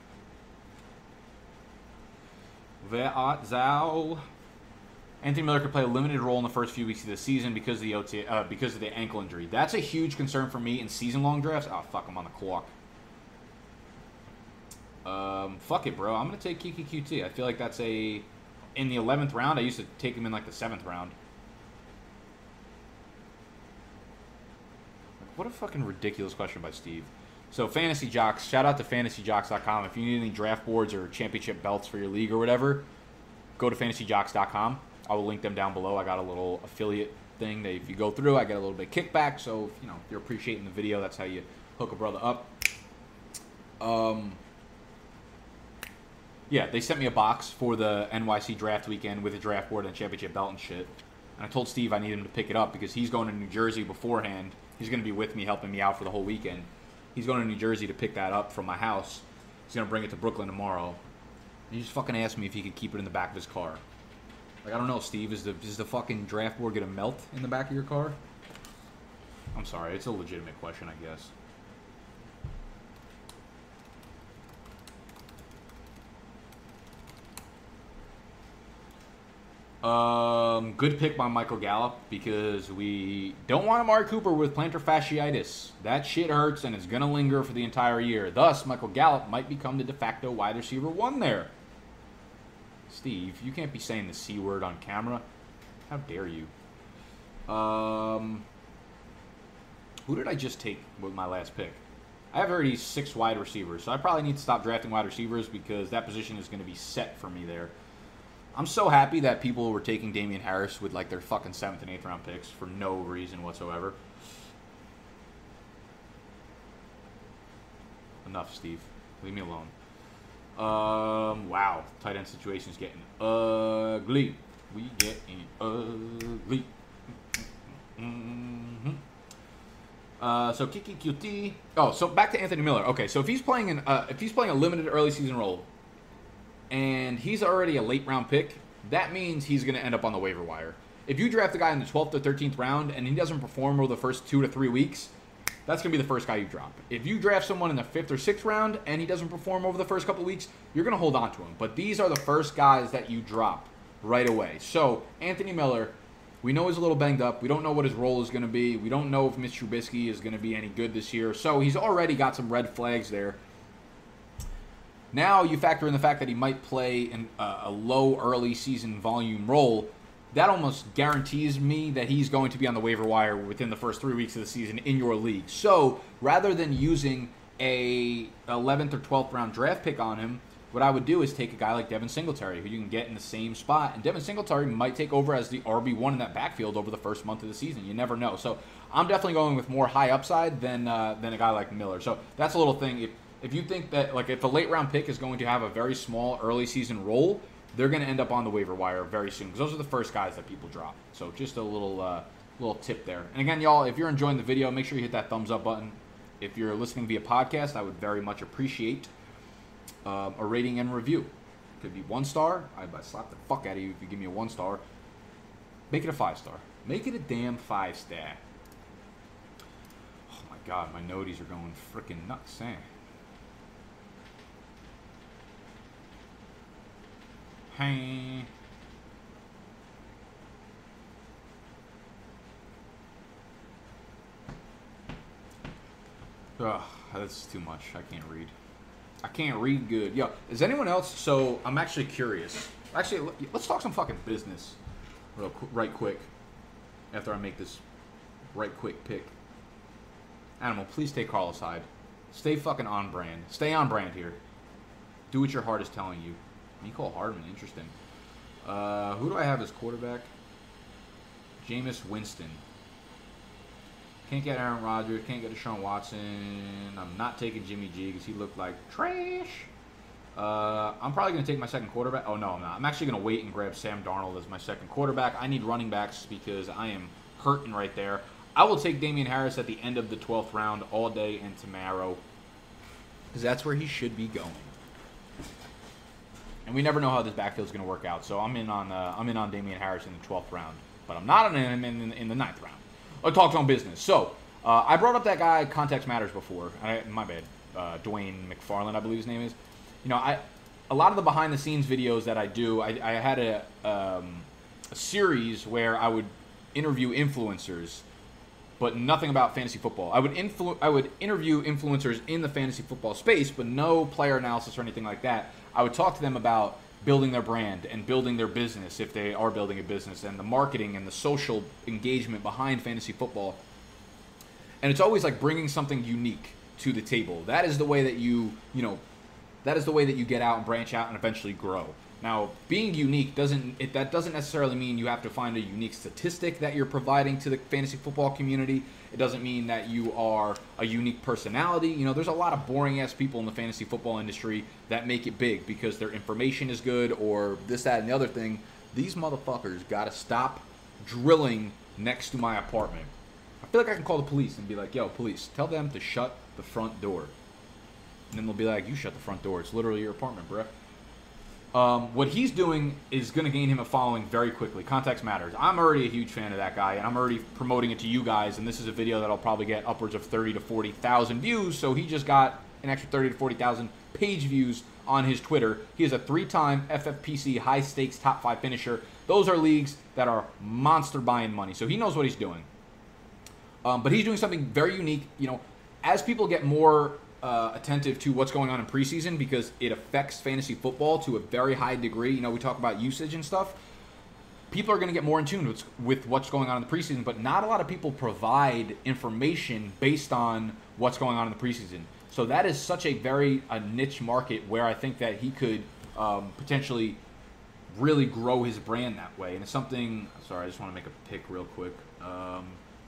Speaker 1: Where art thou? Anthony Miller could play a limited role in the first few weeks of the season because of the O T, uh, because of the ankle injury. That's a huge concern for me in season-long drafts. Oh, fuck, I'm on the clock. Um, fuck it, bro. I'm going to take Kiki Q T. I feel like that's a... In the eleventh round, I used to take him in, like, the seventh round. What a fucking ridiculous question by Steve. So, Fantasy Jocks, shout out to fantasy jocks dot com. If you need any draft boards or championship belts for your league or whatever, go to fantasy jocks dot com. I will link them down below. I got a little affiliate thing that if you go through, I get a little bit of kickback. So, if, you know, if you're appreciating the video, that's how you hook a brother up. Um, yeah, they sent me a box for the N Y C draft weekend with a draft board and a championship belt and shit. And I told Steve I need him to pick it up because he's going to New Jersey beforehand. He's going to be with me, helping me out for the whole weekend. He's going to New Jersey to pick that up from my house. He's going to bring it to Brooklyn tomorrow. And he just fucking asked me if he could keep it in the back of his car. Like, I don't know, Steve. Is the, is the fucking draft board going to melt in the back of your car? I'm sorry. It's a legitimate question, I guess. Um, good pick by Michael Gallup because we don't want Amari Cooper with plantar fasciitis. That shit hurts and it's going to linger for the entire year. Thus, Michael Gallup might become the de facto wide receiver one there. Steve, you can't be saying the C word on camera. How dare you? Um, who did I just take with my last pick? I have already six wide receivers, so I probably need to stop drafting wide receivers because that position is going to be set for me there. I'm so happy that people were taking Damian Harris with like their fucking seventh and eighth round picks for no reason whatsoever. Enough, Steve. Leave me alone. Um, wow. Tight end situation's getting ugly. We getting ugly. Mm-hmm. Uh, so Kiki Q T. Oh, so back to Anthony Miller. Okay, so if he's playing an uh, if he's playing a limited early season role, and he's already a late round pick, that means he's going to end up on the waiver wire. If you draft a guy in the twelfth or thirteenth round and he doesn't perform over the first two to three weeks, that's going to be the first guy you drop. If you draft someone in the fifth or sixth round and he doesn't perform over the first couple of weeks, you're going to hold on to him. But these are the first guys that you drop right away. So Anthony Miller, we know he's a little banged up. We don't know what his role is going to be. We don't know if Mitch Trubisky is going to be any good this year. So he's already got some red flags there. Now you factor in the fact that he might play in a, a low early season volume role. That almost guarantees me that he's going to be on the waiver wire within the first three weeks of the season in your league. So rather than using a eleventh or twelfth round draft pick on him, what I would do is take a guy like Devin Singletary, who you can get in the same spot. And Devin Singletary might take over as the R B one in that backfield over the first month of the season. You never know. So I'm definitely going with more high upside than uh, than a guy like Miller. So that's a little thing. If, if you think that, like, if a late round pick is going to have a very small early season role, they're going to end up on the waiver wire very soon, because those are the first guys that people drop. So just a little uh, little tip there. And again, y'all, if you're enjoying the video, make sure you hit that thumbs up button. If you're listening via podcast, I would very much appreciate um, a rating and review. Could be one star. I'd slap the fuck out of you if you give me a one star. Make it a five star. Make it a damn five star. Oh my god, my noties are going freaking nuts, eh? Hey. Ugh, that's too much. I can't read. I can't read good. Yo, is anyone else? So I'm actually curious. Actually, let's talk some fucking business real qu right quick. After I make this right quick pick. Animal, please stay Carlos Hyde. Stay fucking on brand. Stay on brand here. Do what your heart is telling you. Mecole Hardman, interesting. Uh, who do I have as quarterback? Jameis Winston. Can't get Aaron Rodgers. Can't get Deshaun Watson. I'm not taking Jimmy G because he looked like trash. Uh, I'm probably going to take my second quarterback. Oh, no, I'm not. I'm actually going to wait and grab Sam Darnold as my second quarterback. I need running backs because I am hurting right there. I will take Damian Harris at the end of the twelfth round all day and tomorrow because that's where he should be going. And we never know how this backfield is going to work out. So I'm in on uh, I'm in on Damian Harris in the twelfth round, but I'm not on him in, in, in the ninth round. I'll talk on business. So uh, I brought up that guy Context Matters before. I, my bad, uh, Dwayne McFarland, I believe his name is. You know, I a lot of the behind the scenes videos that I do, I, I had a, um, a series where I would interview influencers, but nothing about fantasy football. I would influ I would interview influencers in the fantasy football space, but no player analysis or anything like that. I would talk to them about building their brand and building their business if they are building a business, and the marketing and the social engagement behind fantasy football. And it's always like bringing something unique to the table. That is the way that you, you know, that is the way that you get out and branch out and eventually grow. Now, being unique doesn't it, that doesn't necessarily mean you have to find a unique statistic that you're providing to the fantasy football community. It doesn't mean that you are a unique personality. You know, there's a lot of boring-ass people in the fantasy football industry that make it big because their information is good or this, that, and the other thing. These motherfuckers got to stop drilling next to my apartment. I feel like I can call the police and be like, yo, police, tell them to shut the front door. And then they'll be like, you shut the front door. It's literally your apartment, bruh. Um, what he's doing is going to gain him a following very quickly. Context Matters. I'm already a huge fan of that guy, and I'm already promoting it to you guys, and this is a video that'll probably get upwards of thirty to forty thousand views, so he just got an extra thirty to forty thousand page views on his Twitter. He is a three-time F F P C high-stakes top five finisher. Those are leagues that are monster buying money, so he knows what he's doing. Um, but he's doing something very unique. You know, as people get more Uh, attentive to what's going on in preseason, because it affects fantasy football to a very high degree. You know, we talk about usage and stuff. People are going to get more in tune with, with what's going on in the preseason, but not a lot of people provide information based on what's going on in the preseason. So that is such a very a niche market where I think that he could um, potentially really grow his brand that way. And it's something, sorry, I just want to make a pick real quick. Um,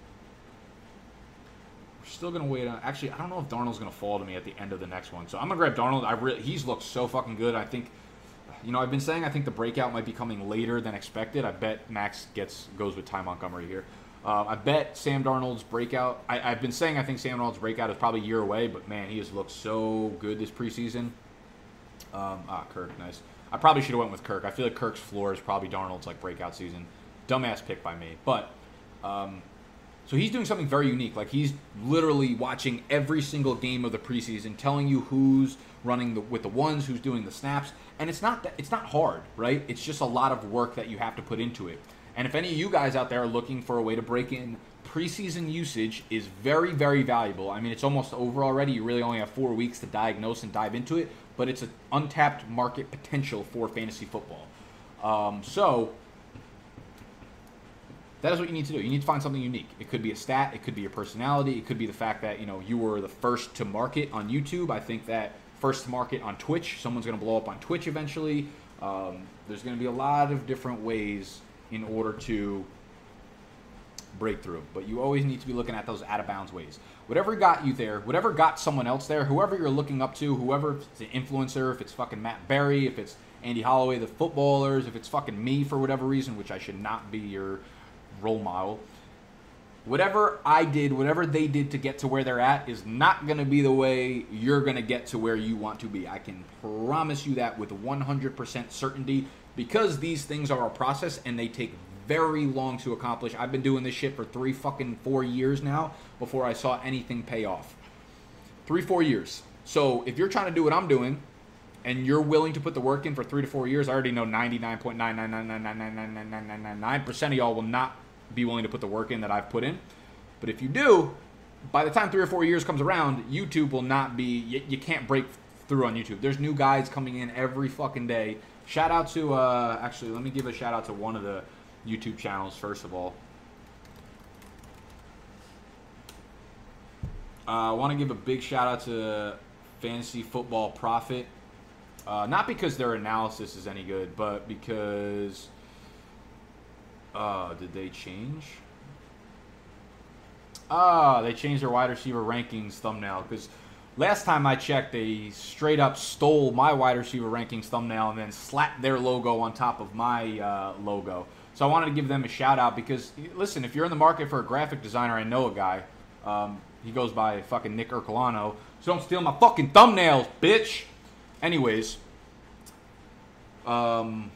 Speaker 1: we're still going to wait on, actually, I don't know if Darnold's going to fall to me at the end of the next one. So I'm going to grab Darnold. I really, he's looked so fucking good. I think, you know, I've been saying I think the breakout might be coming later than expected. I bet Max gets goes with Ty Montgomery here. Uh, I bet Sam Darnold's breakout, I, I've been saying I think Sam Darnold's breakout is probably a year away, but man, he has looked so good this preseason. Um, ah, Kirk, nice. I probably should have went with Kirk. I feel like Kirk's floor is probably Darnold's like breakout season. Dumbass pick by me. But, um, so he's doing something very unique. Like he's literally watching every single game of the preseason, telling you who's running the, with the ones, who's doing the snaps. And it's not that, it's not hard, right? It's just a lot of work that you have to put into it. And if any of you guys out there are looking for a way to break in, preseason usage is very, very valuable. I mean, it's almost over already. You really only have four weeks to diagnose and dive into it. But it's an untapped market potential for fantasy football. Um, so that is what you need to do. You need to find something unique. It could be a stat. It could be your personality. It could be the fact that, you know, you were the first to market on YouTube. I think that first to market on Twitch, someone's going to blow up on Twitch eventually. Um, there's going to be a lot of different ways in order to break through. But you always need to be looking at those out-of-bounds ways. Whatever got you there, whatever got someone else there, whoever you're looking up to, whoever, if it's an influencer, if it's fucking Matt Berry, if it's Andy Holloway, the footballers, if it's fucking me for whatever reason, which I should not be your role model. Whatever I did, whatever they did to get to where they're at is not going to be the way you're going to get to where you want to be. I can promise you that with one hundred percent certainty, because these things are a process and they take very long to accomplish. I've been doing this shit for three fucking four years now before I saw anything pay off. Three, four years. So if you're trying to do what I'm doing and you're willing to put the work in for three to four years, I already know ninety-nine point nine nine nine nine nine nine nine nine nine nine nine nine percent of y'all will not be willing to put the work in that I've put in. But if you do, by the time three or four years comes around, YouTube will not be, you, you can't break through on YouTube. There's new guys coming in every fucking day. Shout out to, uh, actually, let me give a shout out to one of the YouTube channels, first of all. Uh, I want to give a big shout out to Fantasy Football Profit. Uh, not because their analysis is any good, but because... Uh, did they change? Ah, they changed their wide receiver rankings thumbnail. Because last time I checked, they straight up stole my wide receiver rankings thumbnail and then slapped their logo on top of my uh, logo. So I wanted to give them a shout out because, listen, if you're in the market for a graphic designer, I know a guy. Um, he goes by fucking Nick Ercolano. So don't steal my fucking thumbnails, bitch. Anyways. Um...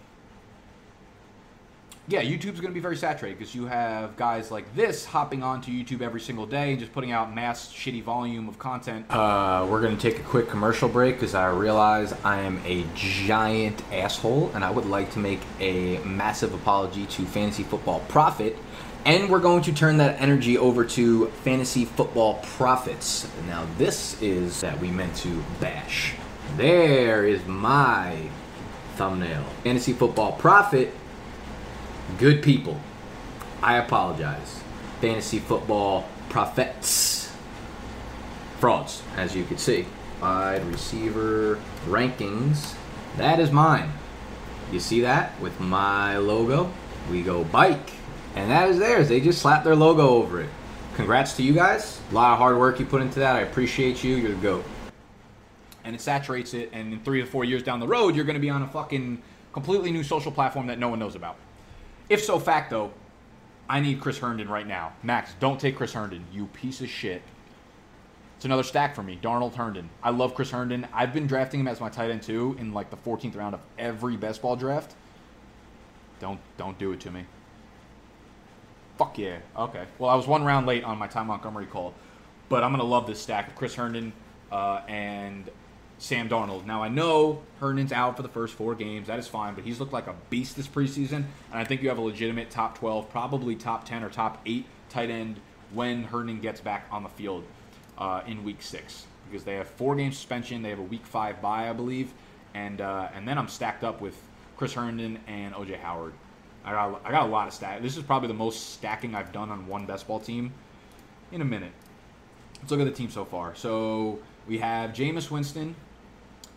Speaker 1: Yeah, YouTube's going to be very saturated because you have guys like this hopping onto YouTube every single day and just putting out mass shitty volume of content. Uh, we're going to take a quick commercial break because I realize I am a giant asshole and I would like to make a massive apology to Fantasy Football Profit. And we're going to turn that energy over to Fantasy Football Profits. Now this is that we meant to bash. There is my thumbnail. Fantasy Football Profit. Good people. I apologize. Fantasy Football Profits. Frauds, as you can see. Wide receiver rankings. That is mine. You see that with my logo? We go bike. And that is theirs. They just slapped their logo over it. Congrats to you guys. A lot of hard work you put into that. I appreciate you. You're the GOAT. And it saturates it. And in three to four years down the road, you're going to be on a fucking completely new social platform that no one knows about. If so facto, I need Chris Herndon right now. Max, don't take Chris Herndon, you piece of shit. It's another stack for me, Darnold Herndon. I love Chris Herndon. I've been drafting him as my tight end too in like the fourteenth round of every best ball draft. Don't don't do it to me. Fuck yeah. Okay. Well, I was one round late on my Ty Montgomery call, but I'm gonna love this stack of Chris Herndon uh, and Sam Darnold. Now, I know Herndon's out for the first four games. That is fine, but he's looked like a beast this preseason, and I think you have a legitimate top twelve, probably top ten or top eight tight end when Herndon gets back on the field uh, in week six, because they have four-game suspension. They have a week five bye, I believe, and uh, and then I'm stacked up with Chris Herndon and O J Howard. I got, I got a lot of stack. This is probably the most stacking I've done on one best ball team in a minute. Let's look at the team so far. So we have Jameis Winston,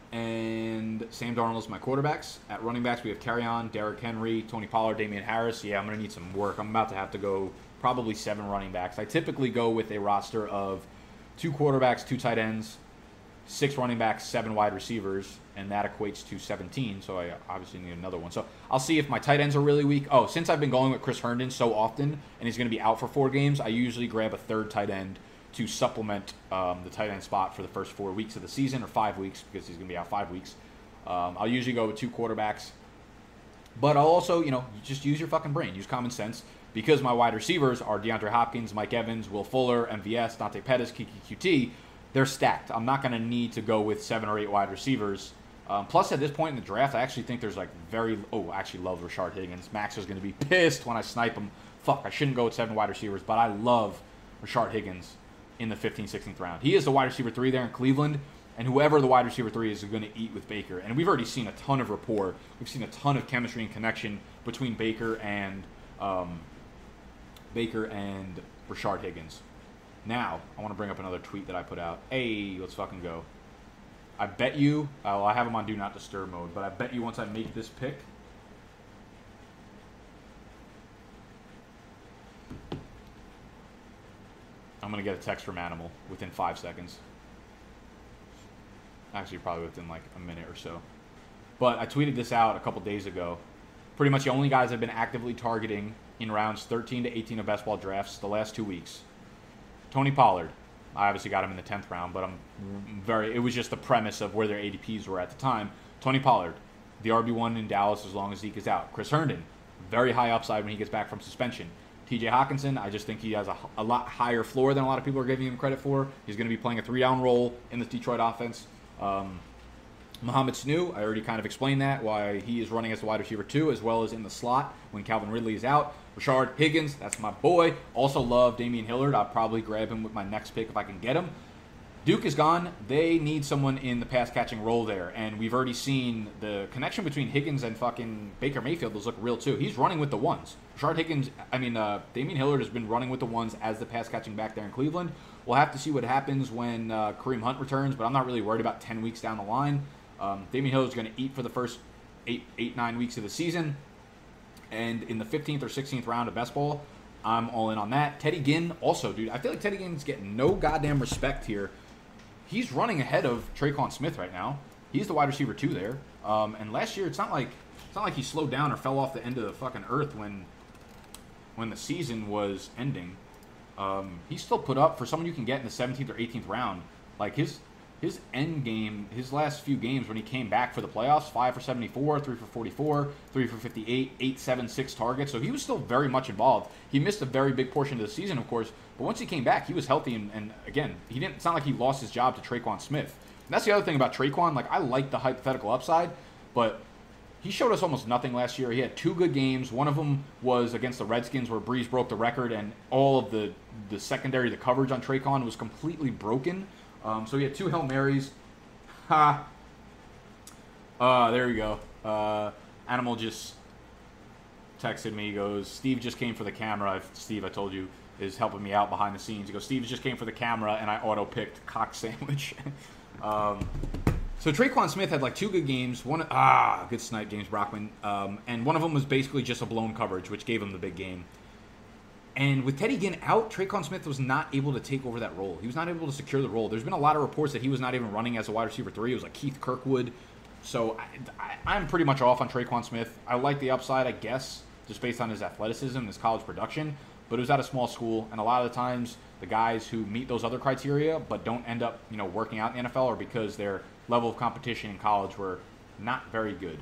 Speaker 1: And Sam Darnold is my quarterbacks. At running backs, we have Kerryon, Derrick Henry, Tony Pollard, Damian Harris. Yeah, I'm going to need some work. I'm about to have to go probably seven running backs. I typically go with a roster of two quarterbacks, two tight ends, six running backs, seven wide receivers, and that equates to seventeen, so I obviously need another one. So I'll see if my tight ends are really weak. Oh, since I've been going with Chris Herndon so often, and he's going to be out for four games, I usually grab a third tight end to supplement um, the tight end spot for the first four weeks of the season, or five weeks, because he's going to be out five weeks. Um, I'll usually go with two quarterbacks. But I'll also, you know, just use your fucking brain. Use common sense. Because my wide receivers are DeAndre Hopkins, Mike Evans, Will Fuller, M V S, Dante Pettis, Kiki Q T, they're stacked. I'm not going to need to go with seven or eight wide receivers. Um, plus, at this point in the draft, I actually think there's like very... Oh, I actually love Rashard Higgins. Max is going to be pissed when I snipe him. Fuck, I shouldn't go with seven wide receivers, but I love Rashard Higgins in the fifteenth, sixteenth round. He is the wide receiver three there in Cleveland, and whoever the wide receiver three is going to eat with Baker. And we've already seen a ton of rapport. We've seen a ton of chemistry and connection between Baker and um, Baker and Rashard Higgins. Now, I want to bring up another tweet that I put out. Hey, let's fucking go. I bet you, uh, well, I have him on Do Not Disturb mode, but I bet you once I make this pick, I'm going to get a text from Animal within five seconds. Actually, probably within like a minute or so. But I tweeted this out a couple days ago. Pretty much the only guys I've been actively targeting in rounds thirteen to eighteen of best ball drafts the last two weeks. Tony Pollard. I obviously got him in the tenth round, but I'm very... It was just the premise of where their A D Ps were at the time. Tony Pollard, the R B one in Dallas as long as Zeke is out. Chris Herndon, very high upside when he gets back from suspension. T J Hawkinson, I just think he has a, a lot higher floor than a lot of people are giving him credit for. He's going to be playing a three-down role in the Detroit offense. Um, Mohamed Sanu, I already kind of explained that, why he is running as a wide receiver two, as well as in the slot when Calvin Ridley is out. Rashard Higgins, that's my boy. Also love Damian Hillard. I'll probably grab him with my next pick if I can get him. Duke is gone. They need someone in the pass-catching role there, and we've already seen the connection between Higgins and fucking Baker Mayfield does look real, too. He's running with the ones. Rashard Higgins, I mean, uh, Damian Hillard has been running with the ones as the pass-catching back there in Cleveland. We'll have to see what happens when uh, Kareem Hunt returns, but I'm not really worried about ten weeks down the line. Um, Damian Hillard is going to eat for the first eight, eight, nine weeks of the season, and in the fifteenth or sixteenth round of best ball, I'm all in on that. Teddy Ginn, also, dude, I feel like Teddy Ginn's getting no goddamn respect here. He's running ahead of Tre'Quan Smith right now. He's the wide receiver two there. Um, and last year, it's not like it's not like he slowed down or fell off the end of the fucking earth when when the season was ending. Um, he still put up, for someone you can get in the seventeenth or eighteenth round, like his his end game, his last few games when he came back for the playoffs, five for seventy-four, three for forty-four, three for fifty-eight, eight, seven, six targets. So he was still very much involved. He missed a very big portion of the season, of course, but once he came back, he was healthy. And, and again, he didn't. It's not like he lost his job to Tre'Quan Smith. And that's the other thing about Tre'Quan. Like, I like the hypothetical upside, but he showed us almost nothing last year. He had two good games. One of them was against the Redskins where Breeze broke the record, and all of the, the secondary, the coverage on Tre'Quan was completely broken. Um, so he had two Hail Marys. Ha! Uh, there you go. Uh, Animal just texted me. He goes, Steve just came for the camera. I've, Steve, I told you, is helping me out behind the scenes. He goes, Steve just came for the camera, and I auto-picked cock sandwich. um, so Tre'Quan Smith had like two good games. One, ah, good snipe, James Brockman. Um, and one of them was basically just a blown coverage, which gave him the big game. And with Teddy Ginn out, Tre'Quan Smith was not able to take over that role. He was not able to secure the role. There's been a lot of reports that he was not even running as a wide receiver three. It was like Keith Kirkwood. So I, I, I'm pretty much off on Tre'Quan Smith. I like the upside, I guess, just based on his athleticism, his college production. But it was at a small school, and a lot of the times the guys who meet those other criteria but don't end up, you know, working out in the N F L are because their level of competition in college were not very good.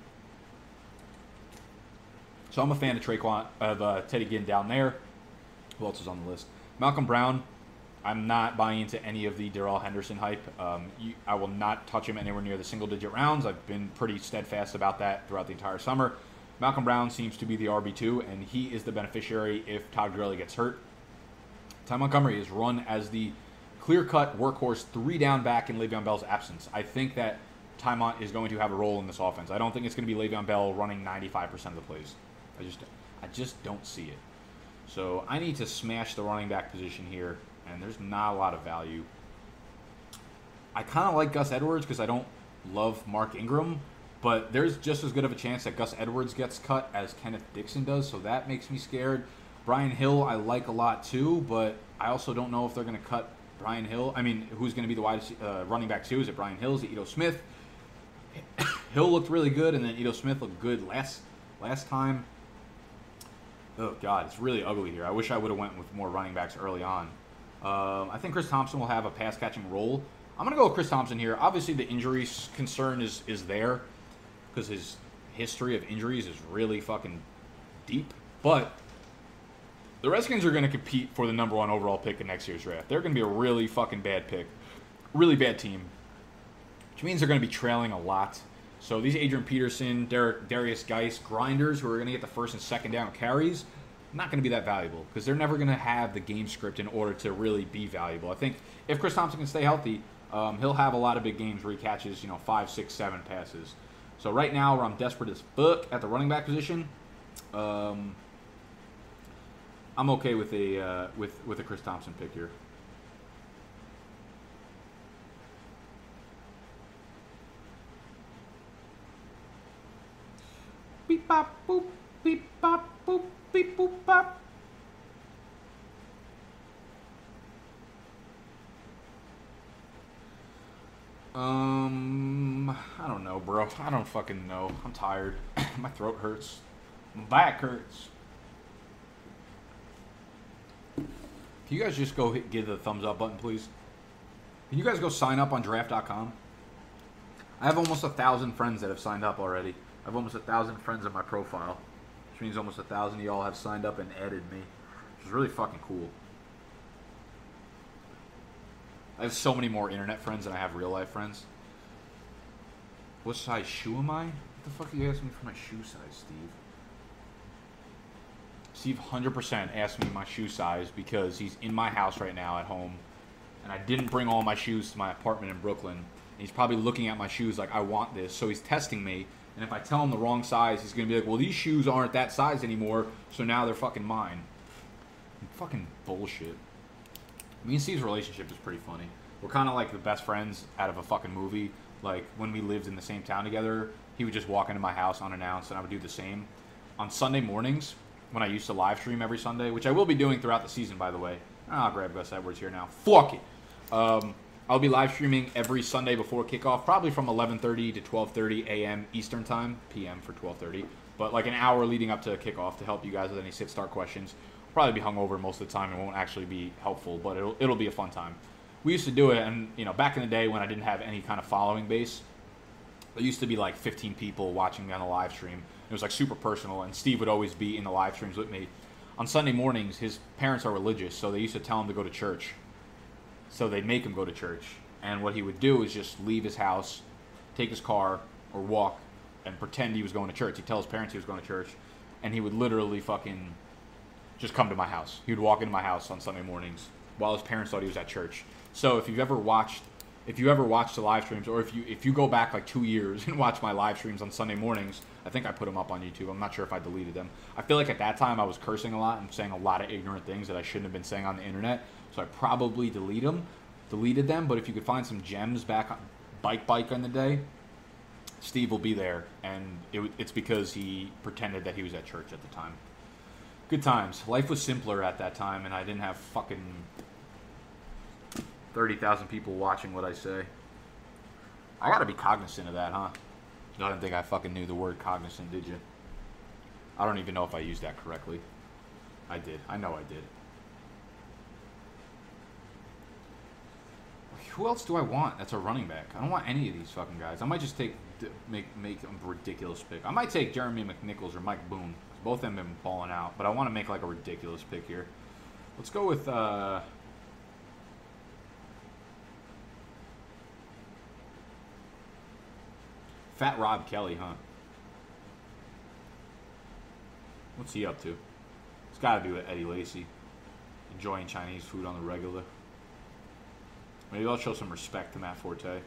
Speaker 1: So I'm a fan of Tre'Quan, of uh, Teddy Ginn down there. Who else is on the list? Malcolm Brown. I'm not buying into any of the Darrell Henderson hype. Um, you, I will not touch him anywhere near the single-digit rounds. I've been pretty steadfast about that throughout the entire summer. Malcolm Brown seems to be the R B two, and he is the beneficiary if Todd Gurley gets hurt. Ty Montgomery is run as the clear-cut workhorse three-down back in Le'Veon Bell's absence. I think that Ty Mont is going to have a role in this offense. I don't think it's going to be Le'Veon Bell running ninety-five percent of the plays. I just, I just don't see it. So I need to smash the running back position here, and there's not a lot of value. I kind of like Gus Edwards because I don't love Mark Ingram, but there's just as good of a chance that Gus Edwards gets cut as Kenneth Dixon does, so that makes me scared. Brian Hill I like a lot too, but I also don't know if they're going to cut Brian Hill. I mean, who's going to be the wide uh, running back too? Is it Brian Hill? Is it Ito Smith? Hill looked really good, and then Ito Smith looked good last last time. Oh, God, it's really ugly here. I wish I would have went with more running backs early on. Um, I think Chris Thompson will have a pass-catching role. I'm going to go with Chris Thompson here. Obviously, the injury concern is, is there because his history of injuries is really fucking deep. But the Redskins are going to compete for the number one overall pick in next year's draft. They're going to be a really fucking bad pick. Really bad team. Which means they're going to be trailing a lot. So these Adrian Peterson, Derek, Darius Geis, grinders who are going to get the first and second down carries, not going to be that valuable because they're never going to have the game script in order to really be valuable. I think if Chris Thompson can stay healthy, um, he'll have a lot of big games where he catches, you know, five, six, seven passes. So right now, where I'm desperate as fuck at the running back position, um, I'm okay with a uh, with with a Chris Thompson pick here. Beep bop boop, beep bop boop, beep boop bop. Um, I don't know, bro. I don't fucking know. I'm tired. My throat hurts. My back hurts. Can you guys just go hit, give the thumbs up button, please? Can you guys go sign up on draft dot com? I have almost a thousand friends that have signed up already. I have almost a thousand friends on my profile, which means almost a thousand of y'all have signed up and added me, which is really fucking cool. I have so many more internet friends than I have real life friends. What size shoe am I? What the fuck are you asking me for my shoe size, Steve? Steve one hundred percent asked me my shoe size because he's in my house right now at home, and I didn't bring all my shoes to my apartment in Brooklyn. And he's probably looking at my shoes like, I want this, so he's testing me. And if I tell him the wrong size, he's going to be like, well, these shoes aren't that size anymore, so now they're fucking mine. Fucking bullshit. Me and Steve's relationship is pretty funny. We're kind of like the best friends out of a fucking movie. Like, when we lived in the same town together, he would just walk into my house unannounced, and I would do the same. On Sunday mornings, when I used to live stream every Sunday, which I will be doing throughout the season, by the way. I'll grab Gus Edwards here now. Fuck it. Um... I'll be live streaming every Sunday before kickoff, probably from eleven thirty to twelve thirty a m Eastern time, P M for twelve thirty, but like an hour leading up to kickoff to help you guys with any sit-start questions. I'll probably be hungover most of the time and won't actually be helpful, but it'll, it'll be a fun time. We used to do it, and you know, back in the day when I didn't have any kind of following base, there used to be like fifteen people watching me on the live stream. It was like super personal, and Steve would always be in the live streams with me. On Sunday mornings, his parents are religious, so they used to tell him to go to church. So they'd make him go to church. And what he would do is just leave his house, take his car, or walk, and pretend he was going to church. He'd tell his parents he was going to church, and he would literally fucking just come to my house. He would walk into my house on Sunday mornings while his parents thought he was at church. So if you've ever watched, if you ever watched the live streams, or if you if you go back like two years and watch my live streams on Sunday mornings, I think I put them up on YouTube. I'm not sure if I deleted them. I feel like at that time I was cursing a lot and saying a lot of ignorant things that I shouldn't have been saying on the internet. So I probably delete them, deleted them. But if you could find some gems back on Bike Bike in the day, Steve will be there. And it, it's because he pretended that he was at church at the time. Good times. Life was simpler at that time, and I didn't have fucking thirty thousand people watching what I say. I gotta be cognizant of that, huh? I didn't think I fucking knew the word cognizant, did you? I don't even know if I used that correctly. I did. I know I did. Who else do I want that's a running back? I don't want any of these fucking guys. I might just take make make a ridiculous pick. I might take Jeremy McNichols or Mike Boone. Both of them have been balling out, but I want to make like a ridiculous pick here. Let's go with uh Fat Rob Kelly, huh? What's he up to? It's got to be with Eddie Lacy. Enjoying Chinese food on the regular. Maybe I'll show some respect to Matt Forte.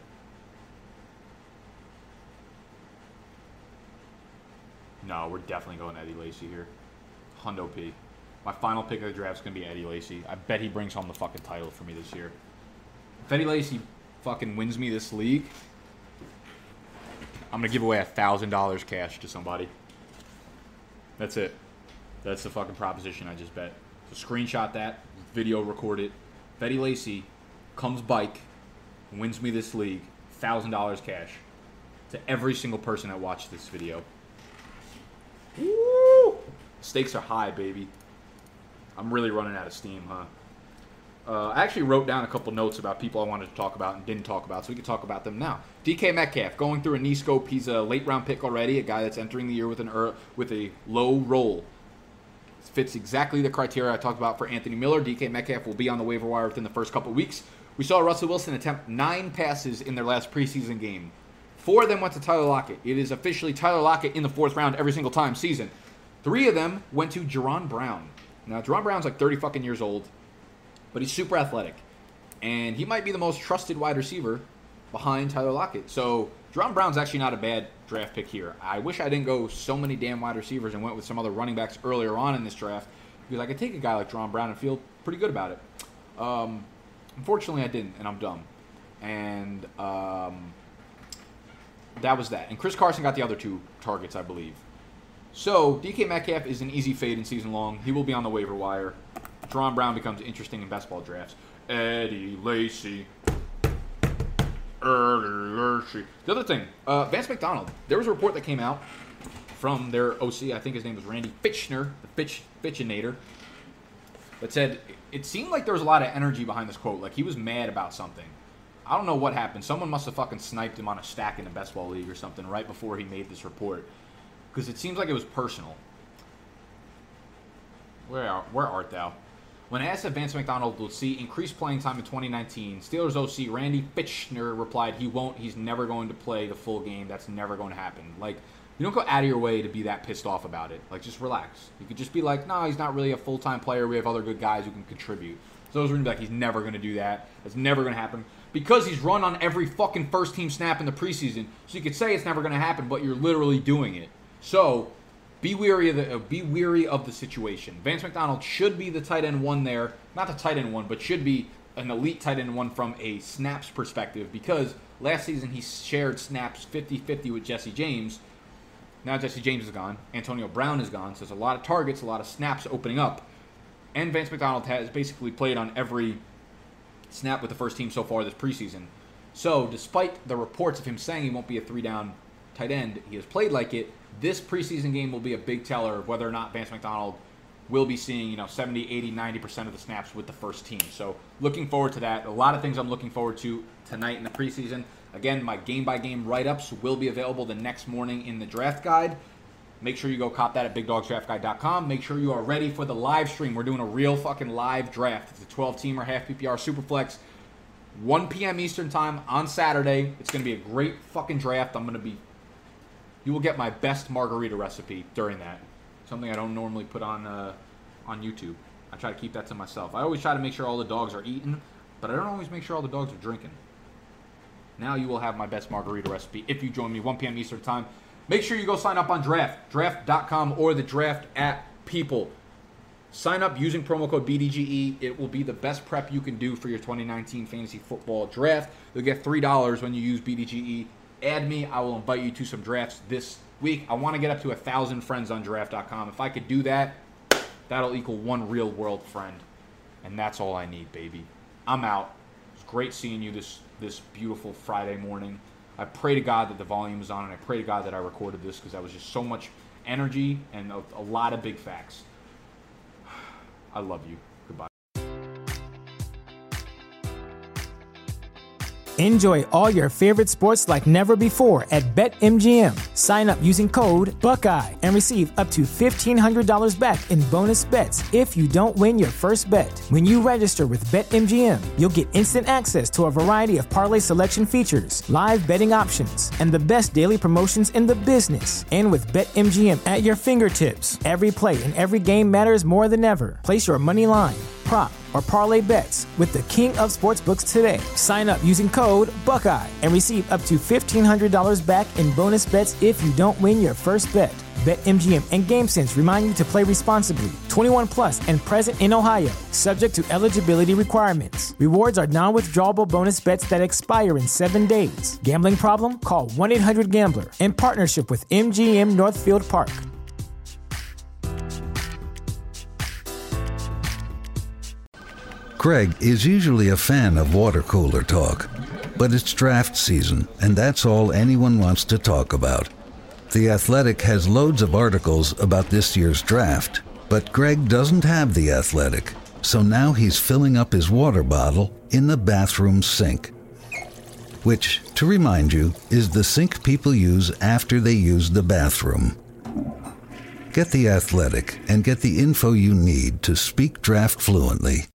Speaker 1: No, we're definitely going Eddie Lacy here. Hundo P. My final pick of the draft is going to be Eddie Lacy. I bet he brings home the fucking title for me this year. If Eddie Lacy fucking wins me this league, I'm going to give away one thousand dollars cash to somebody. That's it. That's the fucking proposition I just bet. So screenshot that, video record it. Betty Lacey comes bike, wins me this league, one thousand dollars cash to every single person that watched this video. Woo! Stakes are high, baby. I'm really running out of steam, huh? Uh, I actually wrote down a couple notes about people I wanted to talk about and didn't talk about, so we can talk about them now. D K Metcalf, going through a knee scope. He's a late-round pick already, a guy that's entering the year with an er- with a low roll. Fits exactly the criteria I talked about for Anthony Miller. D K Metcalf will be on the waiver wire within the first couple weeks. We saw Russell Wilson attempt nine passes in their last preseason game. Four of them went to Tyler Lockett. It is officially Tyler Lockett in the fourth round every single time season. Three of them went to Jaron Brown. Now, Jaron Brown's like thirty fucking years old, but he's super athletic. And he might be the most trusted wide receiver behind Tyler Lockett. So, Jaron Brown's actually not a bad draft pick here. I wish I didn't go so many damn wide receivers and went with some other running backs earlier on in this draft, because I could take a guy like Jaron Brown and feel pretty good about it. Um, unfortunately, I didn't, and I'm dumb. And um, that was that. And Chris Carson got the other two targets, I believe. So, D K Metcalf is an easy fade in season long. He will be on the waiver wire. Jaron Brown becomes interesting in best ball drafts. Eddie Lacy. Eddie Lacy. The other thing, uh, Vance McDonald. There was a report that came out from their O C, I think his name was Randy Fitchner, the Fitch, Fitchinator, that said it seemed like there was a lot of energy behind this quote. Like he was mad about something. I don't know what happened. Someone must have fucking sniped him on a stack in the best ball league or something right before he made this report. Because it seems like it was personal. Where are, where art thou? When asked if Vance McDonald will see increased playing time in twenty nineteen, Steelers O C Randy Fitchner replied he won't. He's never going to play the full game. That's never going to happen. Like, you don't go out of your way to be that pissed off about it. Like, just relax. You could just be like, no, he's not really a full-time player. We have other good guys who can contribute. So those are going to be like, he's never going to do that. That's never going to happen. Because he's run on every fucking first-team snap in the preseason. So you could say it's never going to happen, but you're literally doing it. So, be weary of the uh, be weary of the situation. Vance McDonald should be the tight end one there, not the tight end one, but should be an elite tight end one from a snaps perspective, because last season he shared snaps fifty-fifty with Jesse James. Now Jesse James is gone, Antonio Brown is gone, so there's a lot of targets, a lot of snaps opening up, and Vance McDonald has basically played on every snap with the first team so far this preseason. So, despite the reports of him saying he won't be a three-down tight end, he has played like it. This preseason game will be a big teller of whether or not Vance McDonald will be seeing, you know, seventy, eighty, ninety percent of the snaps with the first team. So, looking forward to that. A lot of things I'm looking forward to tonight in the preseason. Again, my game-by-game write-ups will be available the next morning in the draft guide. Make sure you go cop that at big dogs draft guide dot com. Make sure you are ready for the live stream. We're doing a real fucking live draft. It's a twelve-teamer, half P P R, Superflex. one p.m. Eastern time on Saturday. It's going to be a great fucking draft. I'm going to be... You will get my best margarita recipe during that. Something I don't normally put on uh, on YouTube. I try to keep that to myself. I always try to make sure all the dogs are eating, but I don't always make sure all the dogs are drinking. Now you will have my best margarita recipe if you join me one p.m. Eastern time. Make sure you go sign up on Draft, draft dot com or the Draft app, people. Sign up using promo code B D G E. It will be the best prep you can do for your twenty nineteen fantasy football draft. You'll get three dollars when you use B D G E. Add me. I will invite you to some drafts this week. I want to get up to one thousand friends on draft dot com. If I could do that, that'll equal one real-world friend. And that's all I need, baby. I'm out. It's great seeing you this, this beautiful Friday morning. I pray to God that the volume is on, and I pray to God that I recorded this, because that was just so much energy and a, a lot of big facts. I love you. Goodbye.
Speaker 2: Enjoy all your favorite sports like never before at BetMGM. Sign up using code Buckeye and receive up to fifteen hundred dollars back in bonus bets if you don't win your first bet. When you register with BetMGM, you'll get instant access to a variety of parlay selection features, live betting options, and the best daily promotions in the business. And with BetMGM at your fingertips, every play and every game matters more than ever. Place your money line, prop, or parlay bets with the king of sportsbooks today. Sign up using code Buckeye and receive up to fifteen hundred dollars back in bonus bets if you don't win your first bet. BetMGM and GameSense remind you to play responsibly. twenty-one plus and present in Ohio, subject to eligibility requirements. Rewards are non-withdrawable bonus bets that expire in seven days. Gambling problem? Call one eight hundred gambler. In partnership with M G M Northfield Park.
Speaker 3: Greg is usually a fan of water cooler talk, but it's draft season, and that's all anyone wants to talk about. The Athletic has loads of articles about this year's draft, but Greg doesn't have The Athletic, so now he's filling up his water bottle in the bathroom sink, which, to remind you, is the sink people use after they use the bathroom. Get The Athletic and get the info you need to speak draft fluently.